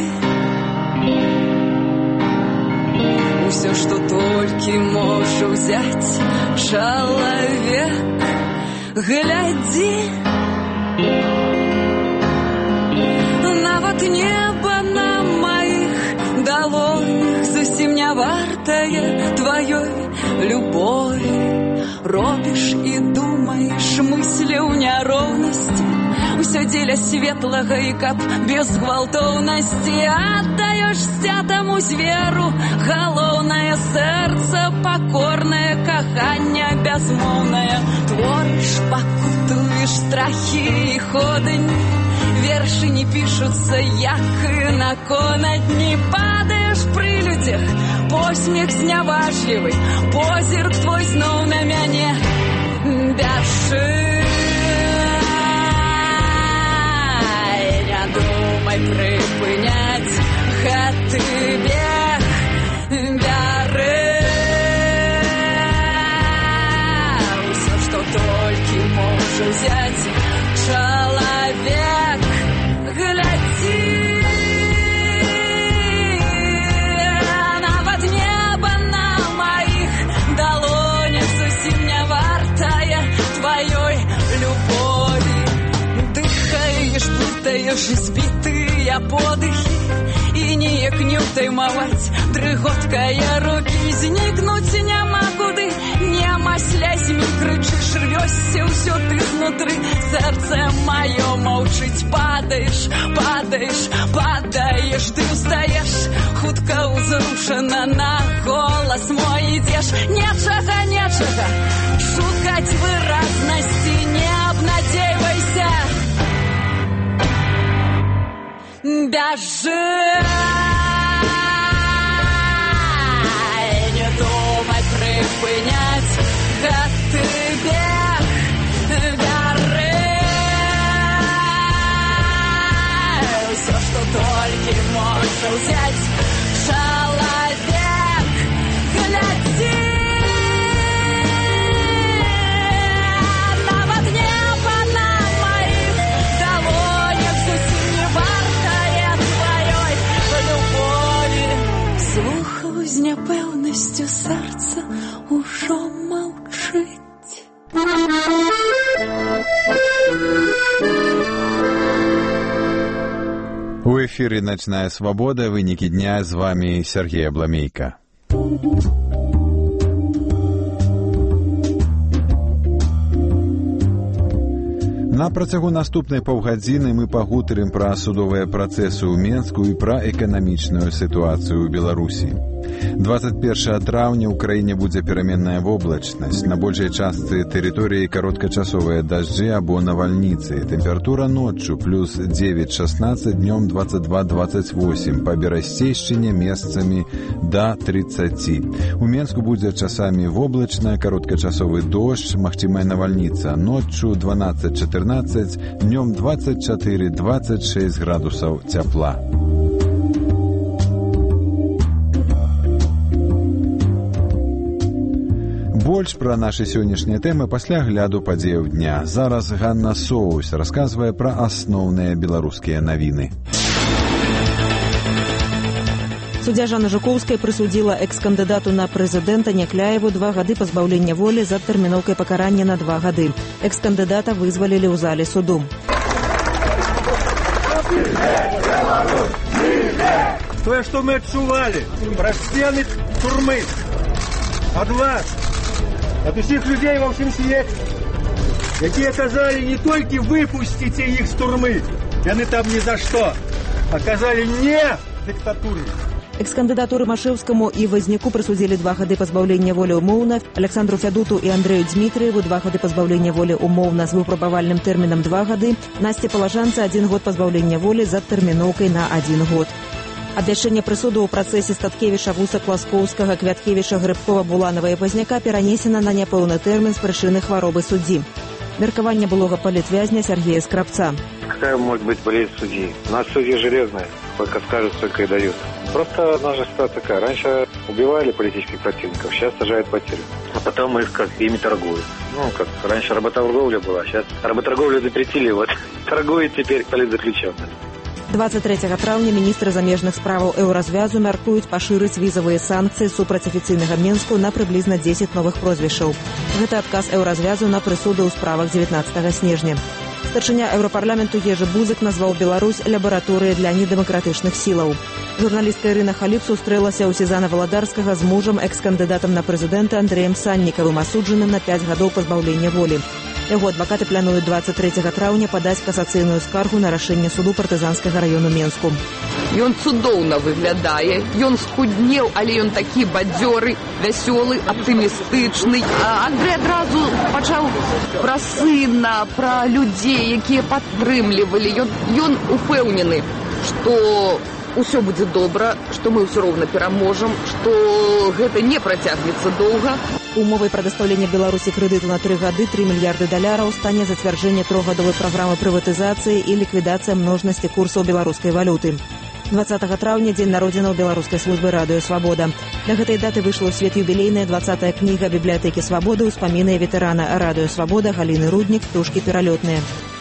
Усё, што толькі можа ўзяць чалавек, глядзі. Нават неба на маіх далонях зусім не вартае тваёй любові. Робіш і думаеш мыслі ў няроўнасці, усё дзеля светлага і каб без гвалтоўнасці. Аддаеш сцятаму зверу галоўнае сэрца, пакорнае каханне бязмоўнае. Творыш, пакутуеш страхі і ходанні, вершы не пішуцца, як і на конадні. Падаеш пры людзях, посмех зняважлівы, позірк твой зноў на мяне. Бяжы, не думай прыпыняць гэты бег, бяры. Усё, што толькі можа ўзяць чалавек, глядзі. Нават неба на маіх далонях зусім не вартае тваёй любові. Дыхаеш, блытаеш збітыя подыхі, і ніяк не ўтаймаваць дрыготкае рукі. Знікнуць няма куды, няма слязьмі, крычыш, рвёшся ўсё ты знутры. Сэрца маё маўчыць, падаеш, падаеш, падаеш, ты ўстаеш, хутка ўзрушана на голас мой ідзеш. Нечага, нечага, шукаць выразнасці не абнадзейвайся. Бяжы, не думай прыпыняць гэты бег, бяры. Усё, што толькі можа ўзяць чалавек, глядзі. Нават неба на маіх далонях зусім не вартае тваёй любові. Слухаў з няпэўнасцю, сэрца ўжо маўчыць.
У эфіры «Начная свабода», вынікі дня, з вами Сергей Абламейка. На працягу наступнай паўгадзіны мы пагутарым пра судовыя працэсы ў Менску і пра эканамічную сітуацыю ў Беларусі. 21 траўня ў краіне будзе пераменная воблачнасць. На большай частцы тэрыторыі кароткачасовыя дажджы або навальніцы. Тэмпература ноччу плюс 9-16, днём 22-28. Па берасцейшчыне месцамі да 30. У Менску будзе часамі воблачна, кароткачасовы дождж, магчымая навальніца. Ноччу 12-14, днём 24-26 градусаў цяпла. Больш пра нашы сённяшнія тэмы пасля гляду падзеяў дня. Зараз Ганна Соус расказвае пра асноўныя беларускія навіны.
Суддзя Жанна Жукоўская прысудзіла экс-кандыдату на прэзідэнта Някляеву 2 гады пазбаўлення волі за тэрміноўкай пакарання на 2 гады. Экс-кандыдата вызвалілі ў зале суду.
То, что мы отчували, про стены турмы, от вас, от усіх людей во всім світі, які казали не тільки випустите їх з турми, вони там ні за що, а казали не диктатурі.
Экс-кандыдату Рымашэўскаму і Вазняку прысудзілі 2 гады пазбаўлення волі ўмоўна, Александру Фядуту і Андрэю Дзмітрыеву 2 гады пазбаўлення волі ўмоўна з выпрабавальным тэрмінам 2 гады, Насце Палажанцы 1 год пазбаўлення волі за тэрміноўкай на 1 год. Абвяшчэнне прысуду ў працэсе Статкевіча, Вуса, Класкоўскага, Квяткевіча, Грыбкова, Буланава і Вазняка перанесена на няпэўны тэрмін з прычыны хваробы суддзі. Меркаванне былога палітвязня Сергея Скрабца.
Какая может быть болезнь судьи? У нас судьи железные, сколько скажут, столько и дают. Просто наша ситуация такая. Раньше убивали политических противников, сейчас сажают по тюрьму. А потом их ими торгуют. Ну, как раньше работорговля была, сейчас работорговлю запретили, вот торгуют теперь политзаключенными.
23 траўня міністры замежных справаў Еўразвязу мяркуюць пашырыць візавыя санкцыі супраць афіцыйнага Менску на прыблізна 10 новых прозвішчаў. Гэта адказ Еўразвязу на прысуды ў справах 19 снежня. Старшыня Еўрапарламенту Ежы Бузык назваў Беларусь лабараторыяй для недэмакратычных сілаў. Журналістка Ірына Халіп сустрэлася ў Сезана Валадарскага з мужам экс-кандыдатам на прэзідэнта Андрэем Саннікавым, асуджаным на 5 гадоў пазбаўлення волі. Яго адвакаты плануюць 23 траўня падаць касацыйную скаргу на рашэнне суду партызанскага раёну Менску.
Ён цудоўна выглядае, ён схуднеў, але ён такі бадзёры, вясёлы, аптымістычны. Андрэй адразу пачаў пра сына, пра людзей, якія падтрымлівалі. Ён упэўнены, што ўсё будзе добра, што мы ўсё роўна пераможам, што гэта не працягнецца доўга.
Умовай прадастаўлення Беларусі крэдыту на 3 гады $3 мільярды стане зацвярджэнне 3-гадовай праграмы прыватызацыі і ліквідацыя множнасці курсаў беларускай валюты. 20 траўня дзень народзінаў беларускай службы радыё «Свабода». На гэтай даты выйшла ў свет юбілейная 20-я кніга бібліятэкі «Свабоды» ўспаміны ветэрана радыё «Свабода» Галіны Руднік «Птушкі пералётныя».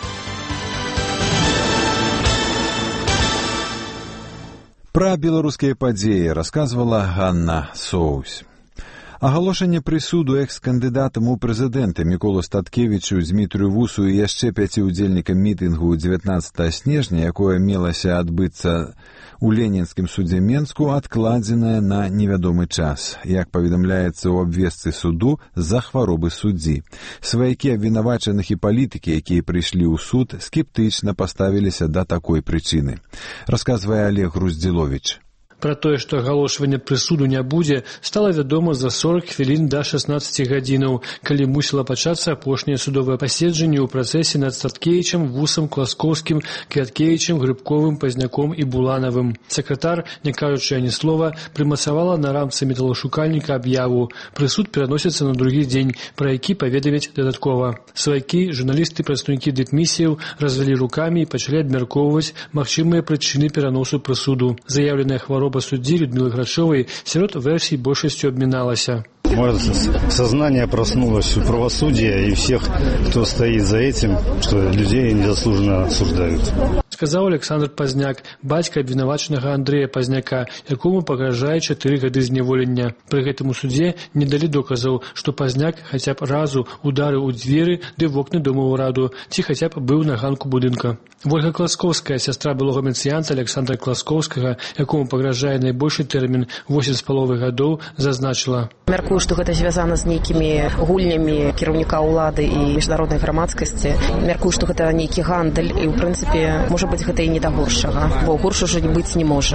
Пра беларускія падзеі расказвала Ганна Соус. Агалошанне прысуду экс-кандыдатам у прэзідэнты Міколу Статкевічу, Дзмітрыю Вусу і яшчэ 5 удзельнікам мітынгу 19 снежня, якое мелася адбыцца у Ленінскім судзе Менску, адкладзенае на невядомы час. Як паведамляецца ў абвестцы суду, з-за хваробы суддзі. Сваякі абвінавачаных і палітыкі, якія прыйшлі ў суд, скептычна паставіліся да такой прычыны. Расказвае Олег Груздзіловіч.
Пра тое, што агалошвання прысуду не будзе, стала вядома за 40 хвілін да 16 гадзінаў, калі мусіла пачацца апошняе судовае паседжанне ў працэсе над Статкевічам, Вусам, Класкоўскім, Квяткевічам, Грыбковым, Пазняком і Буланавым. Сакратар, не кажучы ані слова, прымацавала на рамцы металашукальніка аб'яву. Прысуд пераносіцца на другі дзень, пра які паведамяць дадаткова. Сваякі, журналісты, прадстаўнікі дыпмісіяў развялі рукамі і пачалі абмяркоўваць магчымыя прычыны пераносу прысуду. Заяўленая хвароба суддзі Людмилы Грачевой сярод версий большасцю обминалася.
Мое сознание проснулось у правосудия и всех, кто стоит за этим, что людей незаслуженно осуждают.
Сказаў Александр Пазняк, бацька абвінавачанага Андрэя Пазняка, якому пагражае 4 гады зняволення. Пры гэтым у судзе не далі доказаў, што Пазняк хаця б разу ударыў у дзверы ды вокны дома ўраду, ці хаця б быў на ганку будынка. Вольга Класкоўская, сястра былога мецыянта Александра Класкоўскага, якому пагражае найбольшы тэрмін 8,5 гадоў, зазначыла.
Мяркую, што гэта звязана з нейкімі гульнямі кіраўніка ўлады і міжнароднай грамадскасці. Мяркую, што гэта нейкі гандаль і, ў прынцыпе, можа быць, гэта і не да горшага, бо горш ужо быць не можа.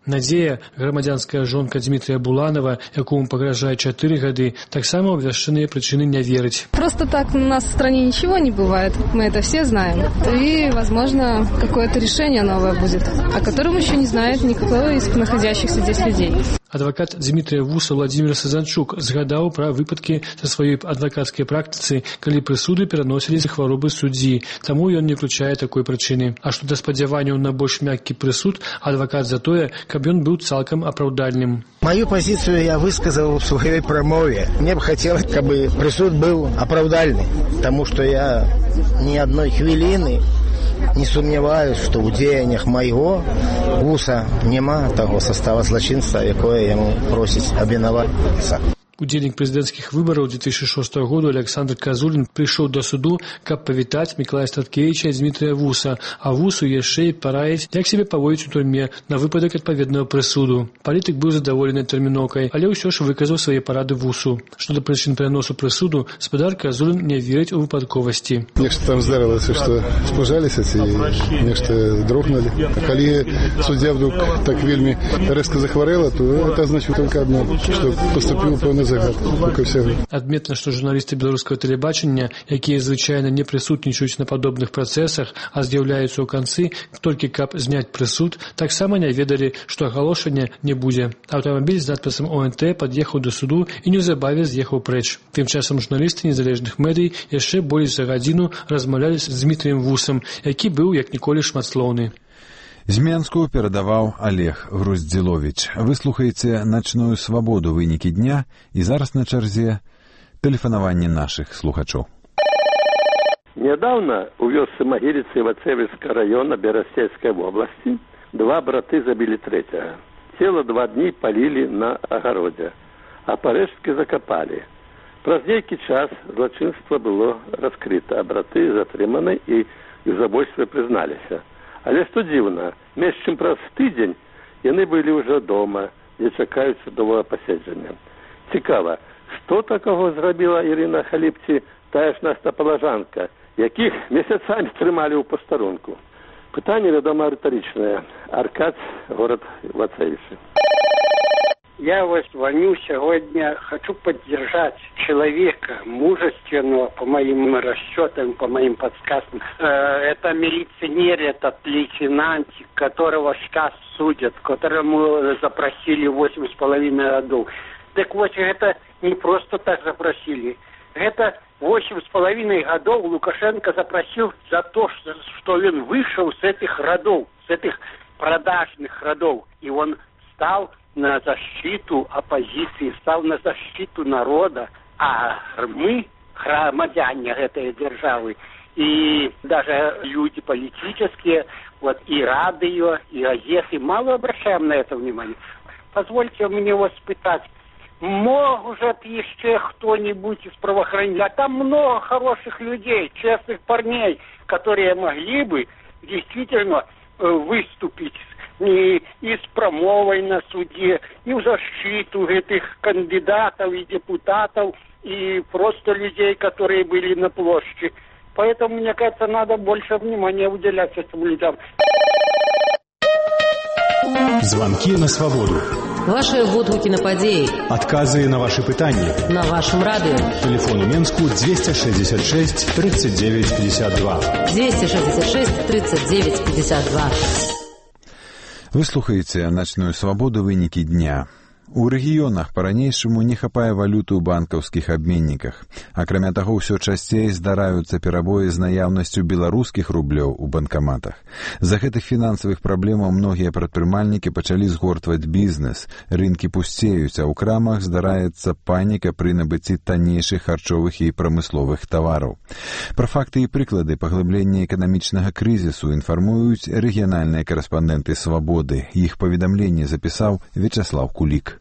Надзея, грамадзянская жонка Дмітрия Буланова, якому пагражае 4 гады, таксама абвяшчаныя прычыны не верыць.
Просто так у нас в стране ничего не бывает, мы это все знаем. И, возможно, какое-то решение новое будет, о котором еще не знает никто из находящихся здесь людей.
Адвокат Дмітрия Вуса Владимир Сазанчук згадаў пра выпадкі са сваёй адвакацкай практыцы, калі прысуды пераносіліся хваробы суддзі, таму ён не включае такой прычыны. А што да спадзяванняў на больш мяккі прысуд, адвакат за тое, каб ён быў цалкам апраўдальным.
Мою позицию я высказал в своей промове. Мне бы хотелось, чтобы присуд был оправдальный, потому что я ни одной хвилины не сумневаюсь, что у деяниях моего Вуса нема того состава злочинства, якое ему просить обвинуватиться.
Удзельнік прэзідэнцкіх выбараў 2006 года Александр Казулін прыйшоў да суду, каб павітаць Мікалая Статкевіча і Дмітрия Вуса, а Вусу яшчэ і параіць, як себе паводзіць у турме на выпадак адпаведнага прысуду. Палітык быў задаволены тэрміноўкай, але ўсё ж выказаў свае парады Вусу. Што да прычын пераносу прысуду, спадар Казулін не верыць у выпадковасці.
Нешта там здарылася, што спужаліся ці нешта дрогнули. А калі суддзя вдруг так вельмі рэзка захварэла, то это значит только одно, што поступіў пэўны загад.
Адметна, што журналісты беларускага тэлебачання, якія звычайна не прысутнічаюць на падобных працэсах, а з'яўляюцца ў канцы толькі каб зняць прысуд, таксама не ведалі, што агалошання не будзе. Аўтамабіль з надпісам ОНТ пад'ехаў да суду і неўзабаве з'ехаў прэч. Тым часам журналісты незалежных медый яшчэ больш за гадзіну размаўлялі з Дмітрыем Вусам, які быў як ніколі шматслоўны.
З Менску перадаваў Олег Груздзіловіч. Вы слухаеце «Начную свабоду. Вынікі дня» і зараз на чарзе тэлефанаванне нашых слухачоў.
Недавно у вёсцы Могилицы Вацевельского района Беростейской области 2 браты забили 3-го. Тело 2 дни полили на огороде, а порешки закопали. Праз нейкі час злочинство было раскрыто, а браты затрыманы і ў забойстве прызналіся. Але што дзіўна, менш чым праз тыдзень яны былі ўжо дома, дзе чакаюць судовага паседжання. Цікава, што такого зрабіла Ірына Халіпці, тая ж настапалажанка, якіх месяцамі трымалі ў пастарунку? Пытанне, вядома, рытарычнае. Аркадь, город Вацевичи.
Я вас звоню сегодня, хочу поддержать человека мужественного, по моим расчетам, по моим подсказкам. Это милиционер, этот лейтенантик, которого сейчас судят, которому запросили 8,5 годов. Так вот, это не просто так запросили. Это 8,5 годов Лукашенко запросил за то, что он вышел с этих родов, с этих продажных родов. И он стал на защиту оппозиции, стал на защиту народа, а мы, громадяне этой державы, и даже люди политические, вот и радио, и газеты, мало обращаем на это внимание. Позвольте мне вас спытать, может еще кто-нибудь из правоохранителей, а там много хороших людей, честных парней, которые могли бы действительно выступить и с промовой на суде, и в защиту этих кандидатов и депутатов, и просто людей, которые были на площади. Поэтому, мне кажется, надо больше внимания уделять этим людям.
Звонки на свободу.
Ваши водгукі на падзеі.
Адказы на ваши пытанні.
На вашем радио.
Телефон у Менску 266 39 52.
266 39 52.
Вы слухаеце «Начную свабоду. Вынікі дня». У рэгіёнах па-ранейшаму не хапае валюты ў банкаўскіх абменніках. Акрамя таго, ўсё часцей здараюцца перабоі з наяўнасцю беларускіх рублёў у банкаматах. З-за гэтых фінансавых праблемаў многія прадпрымальнікі пачалі згортваць бізнес. Рынкі пусцеюць, а ў крамах здараецца паніка пры набыцці таннейшых харчовых і прамысловых тавараў. Пра факты і прыклады паглыблення эканамічнага крызісу інфармуюць рэгіянальныя карэспандэнты «Свабоды». Іх паведамленне запісаў Вячаслав Кулік.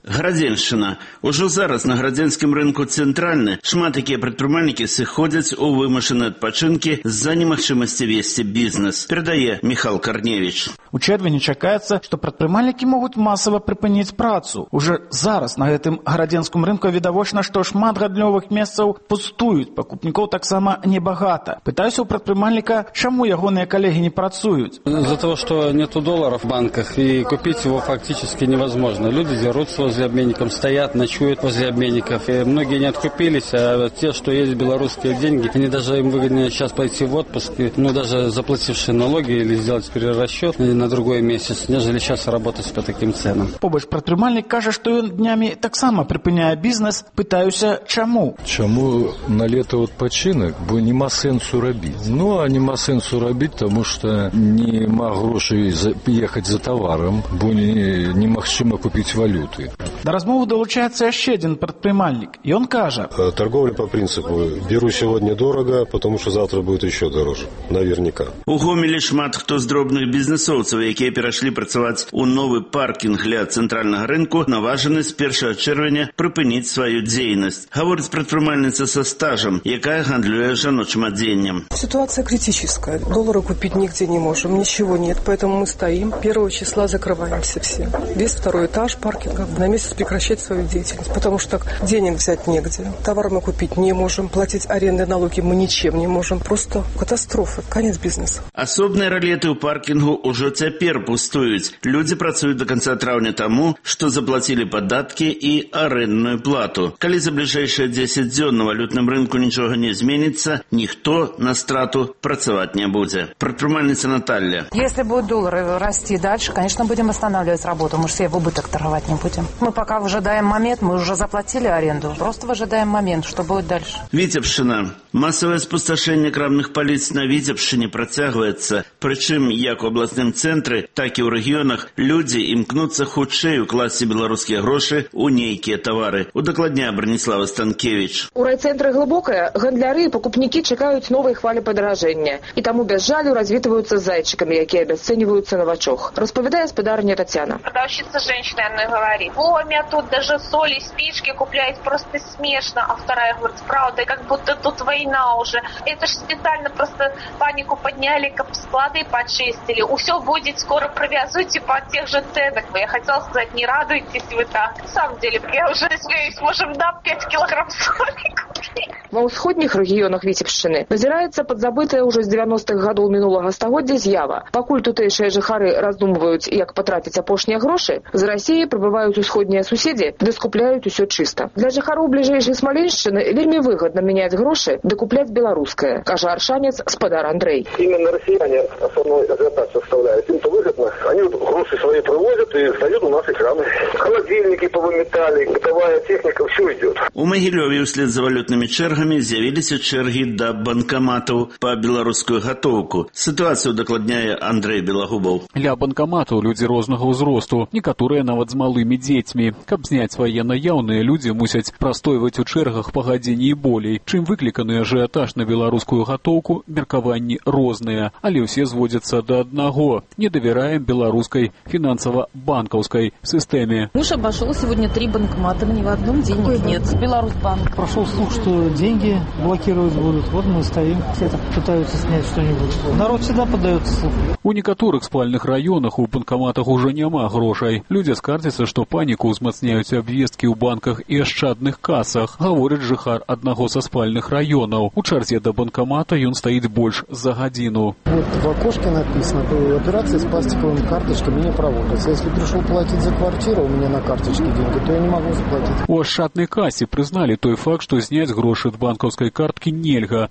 Градзеншчына. Ужо зараз на градзенскім рынку цэнтральны шмат якія прадпрымальнікі сыходзяць у вымушаныя адпачынкі з-за немагчымасці весці бізнес, перадае Михал Карневич.
У чэрвені чакаецца, што прадпрымальнікі могуць масава прыпыніць працу. Уже зараз на гэтым градзенскім рынку відавочна, што шмат гандлёвых месцаў пустуюць, пакупнікоў таксама небагата. Пытаюся у прадпрымальніка, чаму ягоныя калегі не працуюць.
Из-за того, что нету долларов в банках, и купить его фактически невозможно. Люди дерутся возле обменников, стоят, ночуют возле обменников. И многие не откупились, а те, что есть белорусские деньги, они даже им выгоднее сейчас пойти в отпуск, даже заплатившие налоги или сделать перерасчет на другой месяц, нежели сейчас работать по таким ценам.
Побач прадпрымальнік кажа, што ён днямі таксама прыпыняе бізнес. Пытаюся, чаму?
Чаму на лето адпачынак, бо нема сэнсу рабіць. А нема сэнсу рабіць, таму што нема грошай ехаць за таварам, бо немагчыма купіць валюты.
Да размовы долучаецца яшчэ адзін прадпрымальнік. Ён кажа:
торговля по принципу беру сегодня дорого, потому что завтра будет еще дороже. Наверняка.
У Гомелі шмат хто з дробных бізнесоўцаў, якія перайшлі працаваць у новы паркінг ля цэнтральнага рынку, наважаны з 1 чэрвеня прыпыніць сваю дзейнасць. Гаворыць прадпрымальніца са стажам, якая гандлюе жаночым адзеннем.
Ситуация критическая. Доллара купить нигде не можем, ничего нет. Поэтому мы стоим. 1 числа закрываемся все. Весь 2 этаж паркинга на месяц прекращать свою деятельность. Потому что денег взять негде. Товар мы купить не можем. Платить арендные налоги мы ничем не можем. Просто катастрофа. Конец бизнеса.
Асобныя ралеты ў паркінгу ўжо цяпер пустуюць. Людзі працуюць до конца траўня таму, што заплацілі падаткі і арэндную плату. Калі за бліжэйшыя 10 дзён на валютным рынку нічога не зменіцца, ніхто на страту працаваць не будзе. Прадпрымальніца Наталья.
Если будут доллары расти дальше, конечно, будем останавливать работу. Мы же себе в убыток торговать не будем. Мы пока выжидаем момент, мы уже заплатили аренду. Просто выжидаем момент, что будет дальше.
Віцебшчына. Масавае спусташэнне крамных паліц на Віцебшчыне працягваецца. Прычым як у абласным цэнтры, так і ў рэгіёнах людзі імкнуцца хутчэй укласці беларускія грошы ў нейкія тавары. Удакладняе Браніслава Станкевич.
У райцэнтры глыбокая гандляры і пакупнікі чакаюць новай хвалі падаражэння. І таму без жалю развітваюцца з зайчиками, якія абясцэньваюцца на вачох. Распавядае спадарня Татьяна.
Продавщица женщина одной говорит: Помя, тут даже соли, спички купляют просто смешно. А вторая говорит: правда, как будто тут война уже. Это ж специально просто панику подняли, как склады почистили. Все будет скоро привязывайте по тех же ценах. Я хотела сказать, не радуйтесь вы так. На самом деле, я уже смеюсь, можем на 5 килограмм соли купить.
Ва ўсходніх рэгіёнах Віцебшчыны назіраецца падзабытая ўжо з 90-х гадоў мінулага стагоддзя з'ява. Пакуль тутэйшыя жыхары раздумваюць, як патраціць апошнія грошы, з Расіі прыбываюць усходнія суседзі, ды скупляюць усё чыста. Для жыхароў бліжэйшай Смаленшчыны вельмі выгадна мяняць грошы ды купляць беларускае, кажа аршанец спадар Андрей.
Именно россияне основной ажиотаж составляют. Им-то выгодно. Они гроши свои привозят и встают у нас экраны. Холодильники повыметали, бытовая техника, все идет.
У Магілёве ўслед за валютнымі чэргамі з'явіліся чэргі да банкаматаў па беларускую гатоўку. Сітуацыю дакладняе Андрей Белагубаў.
Ля банкаматаў людзі рознага ўзросту, некаторыя нават з малымі дзецьмі. Каб зняць свае наяўныя, людзі мусяць прастойваць у чэргах па гадзіне і болей. Чым выкліканы ажыятаж на беларускую гатоўку, меркаванні розныя, але ўсе зводзяцца да аднаго. Не давяраем беларускай фінансава-банкаўскай сістэме.
Муж обошел сегодня 3 банкомата, ни в одном денег нет. Беларусьбанк.
Прошел слух, что деньги блокировать будут. Вот мы стоим, все так пытаются снять что-нибудь. Народ всегда поддается слуху.
У некаторых спальных раёнах у банкаматах уже няма грошай. Людзі скардзяцца, што паніку ўзмацняюць абвесткі ў банках і ашчадных касах, гаворыць жыхар аднаго са спальных раёнаў. У чарзе да банкамата ён стаіць больш за гадзіну.
Вот в окошке написано, операции с пластиковыми карточками не проводятся. Если пришел платить за квартиру, у меня на карточке деньги, то я не могу заплатить.
У ашчаднай касе прызналі той факт, што зняць грошы ад банкаўскай карткі нельга.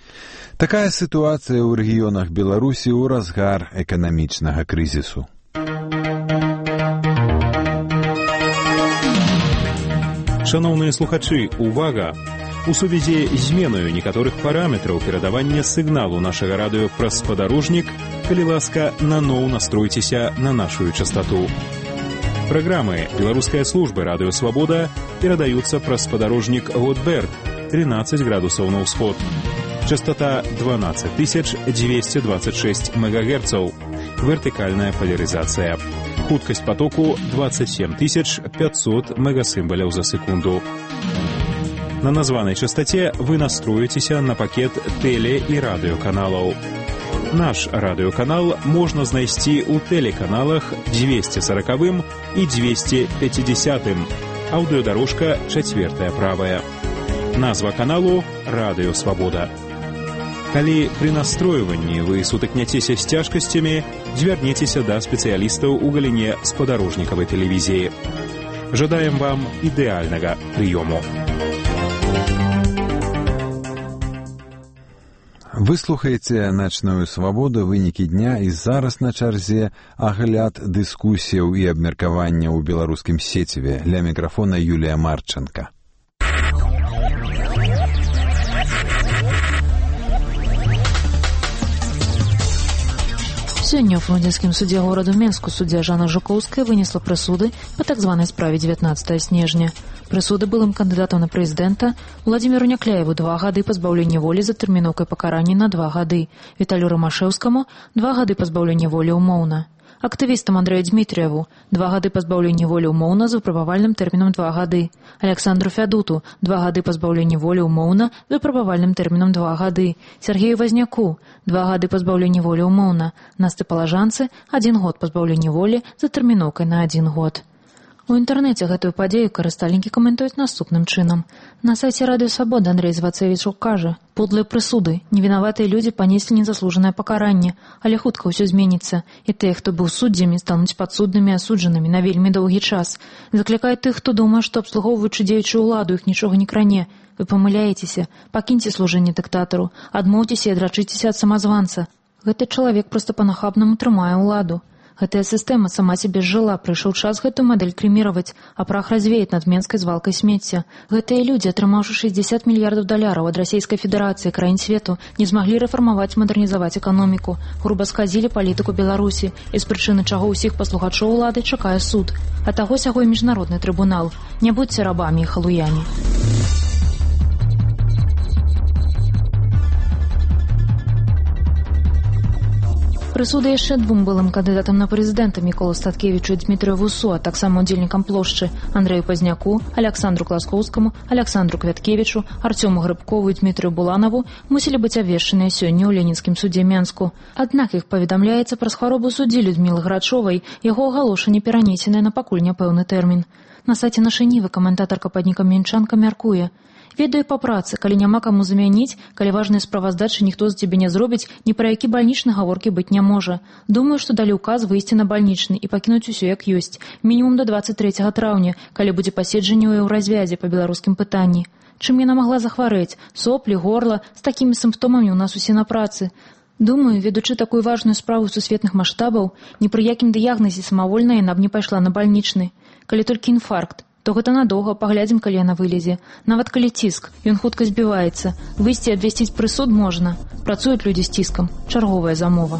Такая сітуацыя ў рэгіёнах Беларусі ў разгар эканамічнага крызісу.
Шановныя слухачы, увага! У сувязі з зменаю некаторых параметраў перадавання сігналу нашага радыё праз спадарожнік, калі ласка, наноў настройцеся на нашу частоту. Программы беларускай службы радыё «Свабода» перадаюцца праз спадарожнік Готберг, 13 градусаў на ўсход. Частота 12226 МГц. Вертикальная поляризация. Хуткасць потоку 27 500 мегасімбаляў за секунду. На названай частоте вы настроитеся на пакет теле- і радыёканалаў. Наш радыёканал можна знайсці ў тэлеканалах 240 і 250. Аўдыёдарожка 4 правая. Назва каналу «Радыё Свабода». Калі пры настройванні вы сутыкняцеся з цяжкасцямі, звярніцеся да спецыялістаў у галіне спадарожнікавай тэлевізіі. Жадаем вам ідэальнага прыёму.
Вы слухаеце «Начную свабоду», вынікі дня, і зараз на чарзе агляд дыскусіяў і абмеркавання ў беларускім сеціве. Ля мікрафона Юлія Марченка.
Сёння ў фрунзенскім судзе гораду Менску суддзя Жанна Жукоўская вынесла прысуды па так званай справе 19 снежня. Прысуды былым кандыдатам на прэзідэнта Владзіміру Някляеву 2 гады пазбаўлення волі з адтэрміноўкай пакарання на 2 гады, Віталю Рамашэўскаму 2 гады пазбаўлення волі ўмоўна. Актывістам Андрэю Дмітрыеву 2 гады пазбаўлення волі ўмоўна з выпрабавальным тэрмінам 2 гады, Александру Фядуту 2 гады пазбаўлення волі ўмоўна з выпрабавальным тэрмінам 2 гады, Сергею Вазняку 2 гады пазбаўлення волі ўмоўна, Насты Палажанцы 1 год пазбаўлення волі з адтэрміноўкай на 1 год. У інтэрнэце гэтую падзею карыстальнікі каментуюць наступным чынам. На сайце Радыё Свабода Андрэй Звацевіч кажа: «Подлыя прысуды, невінаватыя людзі панеслі незаслужанае пакаранне, але хутка ўсё зменіцца, і тыя, хто быў суддзямі, стануць падсуднымі асуджанымі на вельмі доўгі час. Заклікае тых, хто думае, што абслугоўваючы дзеючую ўладу іх нічога не кране. Вы памыляецеся, пакіньце служэнне дыктатару, адмоўцеся і адрачыцеся ад самазванца. Гэты чалавек проста па-нахабнаму трымае ўладу. Гэтая сістэма сама сябе зжыла, прыйшоў час гэтую мадэль крэміраваць, а прах развеяць над менскай звалкай смецця. Гэтыя людзі, атрымаўшы 60 мільярдаў даляраў ад Расійскай Федэрацыі, краін свету, не змаглі рэфармаваць, мадэрнізаваць эканоміку, груба сказілі палітыку Беларусі, і з прычыны чаго ўсіх паслухачоў улады чакае суд. А таго сяго і міжнародны трыбунал. Не будзьце рабамі і халуямі. Прысуды яшчэ 2 былым кандыдатам на прэзідэнта Міколу Статкевічу і Дмітрыю Вусу, а таксама удзельнікам плошчы Андрэю Пазняку, Александру Класкоўскаму, Александру Квяткевічу, Арцёму Грыбкову і Дмітрыю Буланову мусілі быць абвешчаныя сёння ў Ленінскім судзе Менску. Аднак іх паведамляецца пра хваробу суддзі Людмілы Грачовай, яго агалошанне перанесенае на пакуль няпэўны тэрмін. На сайце нашай Нівы каментатарка падніка Мінчанка мяркуе: «Ведаю па працы, калі няма каму замяніць, калі важныя справаздачы ніхто з цябе не зробіць, ні пра які бальнічны гаворкі быць не можа. Думаю, што далі ўказ выйсці на бальнічны і пакінуць усё як ёсць, мінімум да 23 траўня, калі будзе паседжанне ў еўразвязе па беларускім пытанні. Чым яна магла захварэць? Соплі, горла, з такімі сімптомамі ў нас усе на працы. Думаю, ведучы такую важную справу сусветных маштабаў, ні пры якім дыягназе самавольна яна б не пайшла на бальнічны. Калі толькі інфаркт, то гэта надоўга, паглядзім, калі яна вылезе. Нават калі ціск, ён хутка збіваецца. Выйсці і абвясціць прысуд можна. Працуюць людзі з ціскам. Чарговая замова».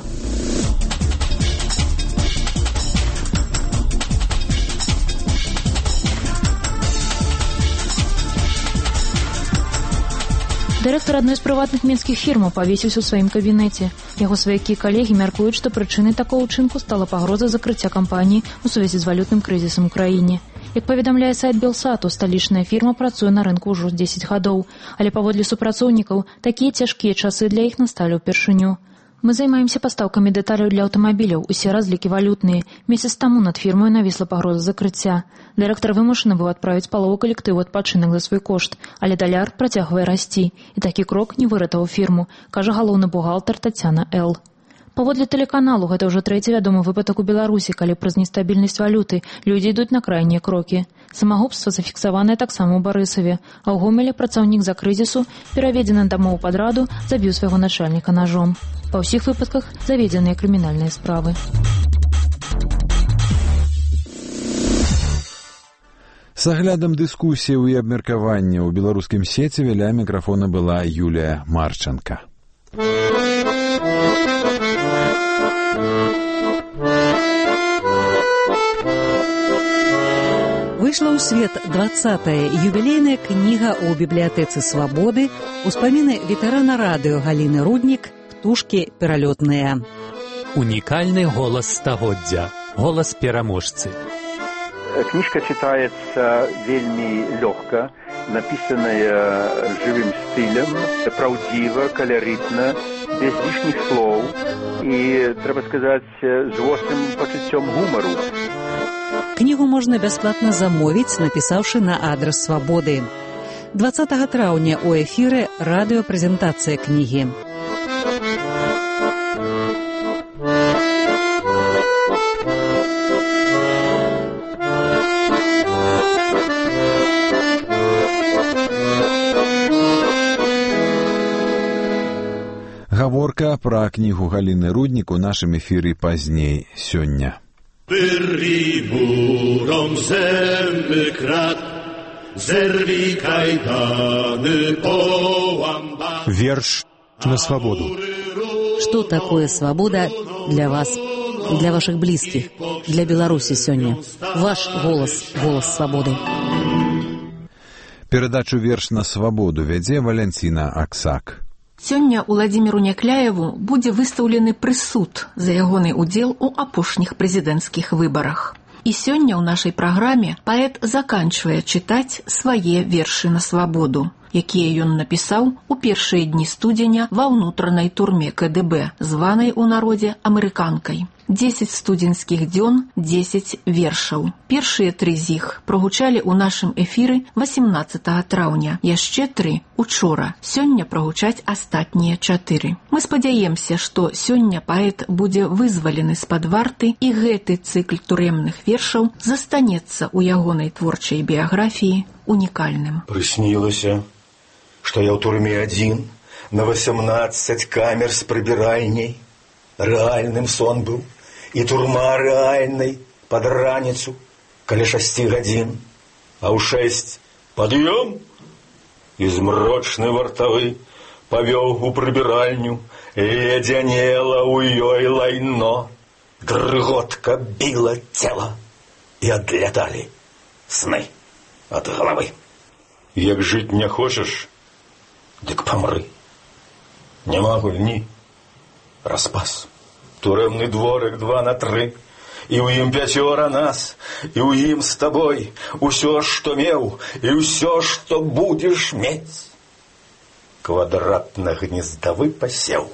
Дырэктар адной з прыватных менскіх фірмаў павесіўся ў сваім кабінеце. Яго сваякі і калегі мяркуюць, што прычынай такого ўчынку стала пагроза закрыцця кампаніі ў сувязі з валютным крызісам у краіне. Як паведамляе сайт Белсату, сталічная фірма працуе на рынку ўжо 10 гадоў, але паводле супрацоўнікаў такія цяжкія часы для іх насталі ўпершыню. Мы займаемся пастаўкамі дэталяў для аўтамабіляў, усе разлікі валютныя. Месяц таму над фірмой навісла пагроза закрыцця. Дырэктар вымушаны быў адправіць палову калектыву адпачынак за свой кошт, але даляр працягвае расці, і такі крок не выратаваў фірму, кажа галоўны бухгалтар Тацяна Л. Паводле тэлеканалу, гэта ўжо 3-й вядомы выпадак у Беларусі, калі праз нестабільнасць валюты людзі ідуць на крайнія крокі. Самагубства зафіксаванае таксама ў Барысаве, а ў Гомелі працаўнік за крызісу, пераведзены дамоў пад раду, забіў свайго начальніка нажом. Па ўсіх выпадках заведзеныя крымінальныя справы.
З аглядам дыскусіяў і абмеркавання ў беларускім сеціве ля мікрафона была Юлія Марченка.
Выйшла ў свет 20-я юбілейная кніга ў бібліятэцы Свабоды «Успаміны ветэрана радыё Галіны Руднік. Птушкі пералётныя».
Унікальны голас стагоддзя. голас пераможцы.
Книжка читается вельми легко, написанная живым стилем, правдиво, колоритно, без лишних слов и, треба сказать, с острым почуттем гумору.
Книгу можно бесплатно замовить, написавши на адрес «Свободы». 20 траўня у эфіры радыёпрэзентацыя кнігі.
Гаворка пра кнігу Галіны Руднік у нашым эфіры пазней сёння.
Wyrwij zęby krat, zerwij kajdany, połam bat.
Верш на свободу.
Что такое свобода для вас, для ваших близких, для Беларуси сегодня? Ваш голос, голос свободы.
Перадачу «Верш на свободу» вядзе Валянціна Аксак.
Сёння Уладзіміру Някляеву будзе выстаўлены прысуд за ягоны ўдзел у апошніх прэзідэнцкіх выбарах. І сёння ў нашай праграме паэт заканчвае чытаць свае вершы на свабоду, якія ён напісаў у першыя дні студзеня ва ўнутранай турме КДБ, званай у народзе амерыканкай. 10 студзенскіх дзён, 10 вершаў. Першыя 3 з іх прагучалі ў нашым эфіры 18 траўня, яшчэ 3 учора. Сёння прагучаць астатнія 4. Мы спадзяемся, што сёння паэт будзе вызвалены з-пад варты і гэты цыкл турэмных вершаў застанецца ў ягонай творчай біяграфіі унікальным.
Прыснілася, што я ў турме адзін, на 18 камер з прыбіральняй. Рэальным сон быў. І турма рэальнай пад раніцу, каля 6 гадзін, а ў 6 пад'ём, і змрочны вартавы павёў у прыбіральню, ледзянела ў ёй лайно, дрыготка біла цела, і адляталі сны ад галавы. Як жыць не хочаш, дык памры. Няма гульні, распас. Турэмны дворык 2 на 3, і ў ім 5 нас, і ў ім з табой усё, што меў, і ўсё, што будзеш мець. Квадратна-гнездавы пасеў.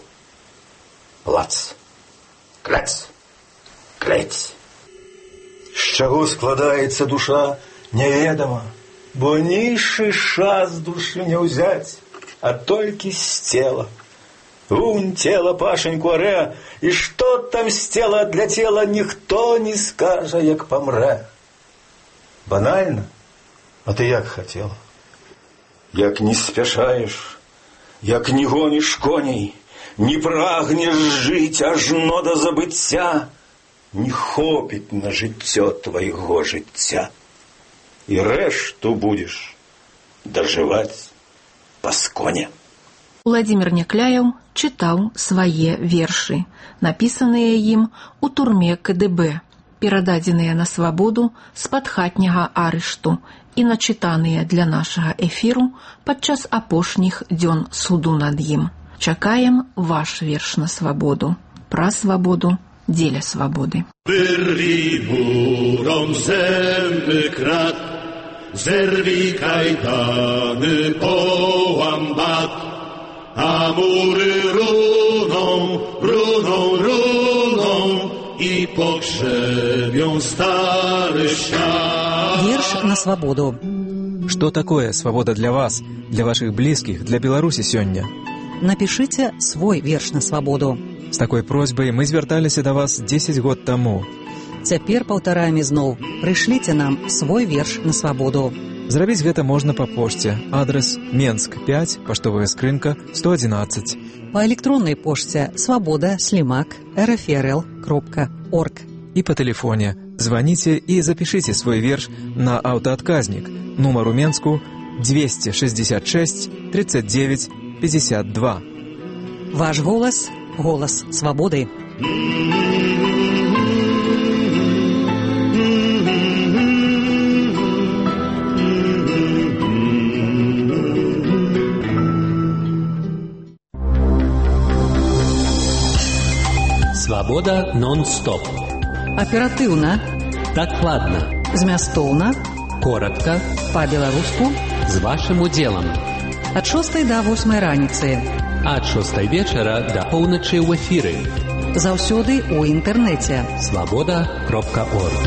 Плац, кляц, клець. З чаго складаецца душа, неведама, бо нішы ша з душы не ўзяць, а толькі з цела. Вунь тело Пашеньку оре, и что там с тела для тела ніхто не скажа, як помре. Банально, а ты як хотела. Як не спяшаешь, як не гонишь коней, не прагнешь жить ажно до забыцця, не хопить на жыццё твайго жыцця. И рэшту будешь доживать пасконе.
Уладзімір Някляеў чытаў свае вершы, напісаныя ім у турме КДБ, перададзеныя на свабоду з-пад хатняга арышту і начытаныя для нашага эфіру падчас апошніх дзён суду над ім. Чакаем ваш верш на свабоду. Пра свабоду, дзеля свабоды.
Wyrwij burom zęby krat, zerwij kajdany, połam bat. A mury runą, runą, runą i pogrzebią stary świat.
Верш на свободу.
Что такое свобода для вас, для ваших близких, для Беларуси сёння?
Напишите свой верш на свободу.
С такой просьбой мы звярталіся да вас 10 год таму.
Цяпер паўтараем ізноў. Прышліце нам свой верш на свободу.
Зрабіць гэта можна па пошце. Адрес Менск 5, паштовая скрынка 111.
Па электроннай пошце svoboda@rfrl.org.
І па тэлефоне. Званіце і запішыце свой верш на аўтаадказнік. Нумар у Менску 266 39 52.
Ваш голас – голас свободы.
Свобода нон-стоп.
Аператыўна,
докладно,
змястоўна,
коротко,
па-беларуску,
с вашим уделом.
Ад 6 до 8 раніцы.
Ад 6 вечера до полночи в эфире.
Заўсёды у інтэрнэце.
Свобода.орг.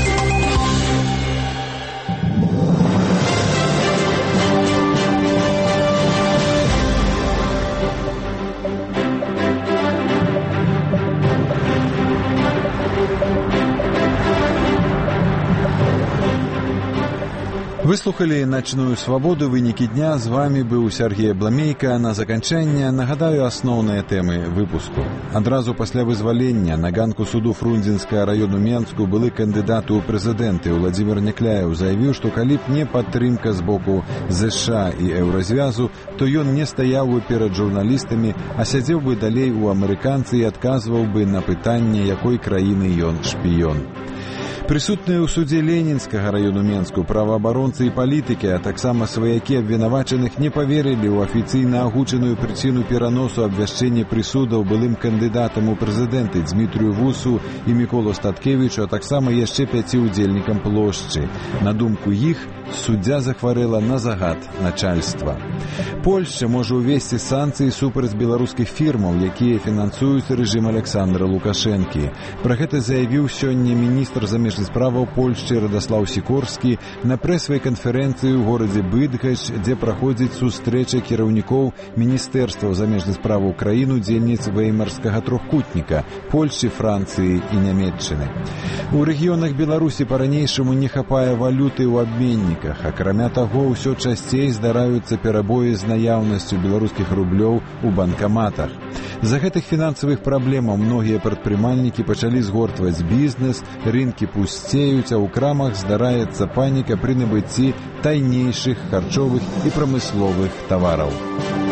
Выслухали «Начную свободу», вынікі дня. З вами быў Сергей Бламейка. На заканчэнне нагадаю асноўныя тэмы выпуску. Адразу пасля вызвалення на ганку суду Фрунзенскага раёну Менску былы кандыдат у прэзідэнты Владимир Някляев заявіў, што калі б не падтрымка з боку ЗША і Еўразвязу, то ён не стаяў бы перад журналістамі, а сядзеў бы далей у амерыканцы і адказваў бы на пытанне, якой краіны ён шпіён. Прысутныя ў судзе Ленінскага раёну Менску праваабаронцы і палітыкі, а таксама сваякі абвінавачаных не паверылі ў афіцыйна агучаную прычыну пераносу абвяшчэння прысудаў былым кандыдатам у прэзідэнты Дзмітрыю Вусу і Міколу Статкевічу, а таксама яшчэ 5 удзельнікам плошчы. На думку іх, суддзя захварэла на загад начальства. Польшча можа ўвесці санкцыі супраць беларускіх фірмаў, якія фінансуюць рэжым Александра Лукашэнкі. Пра гэта заявіў сёння міністр замежных справаў Польшчы Радаслаў Сікорскі на прэсавай канферэнцыі ў горадзе Быдгач, дзе праходзіць сустрэча кіраўнікоў міністэрстваў замежных справаў краін удзельніц веймарскага трохкутніка Польшчы, Францыі і Нямецчыны. У рэгіёнах Беларусі па-ранейшаму не хапае валюты ў абменніках. Акрамя таго, ўсё часцей здараюцца перабоі з наяўнасцю беларускіх рублёў у банкаматах. З-за гэтых фінансавых праблемаў многія прадпрымальнікі пачалі згортваць бізнес, рынкі пусцеюць, а ў крамах здараецца паніка пры набыцці тайнейшых харчовых і прамысловых тавараў.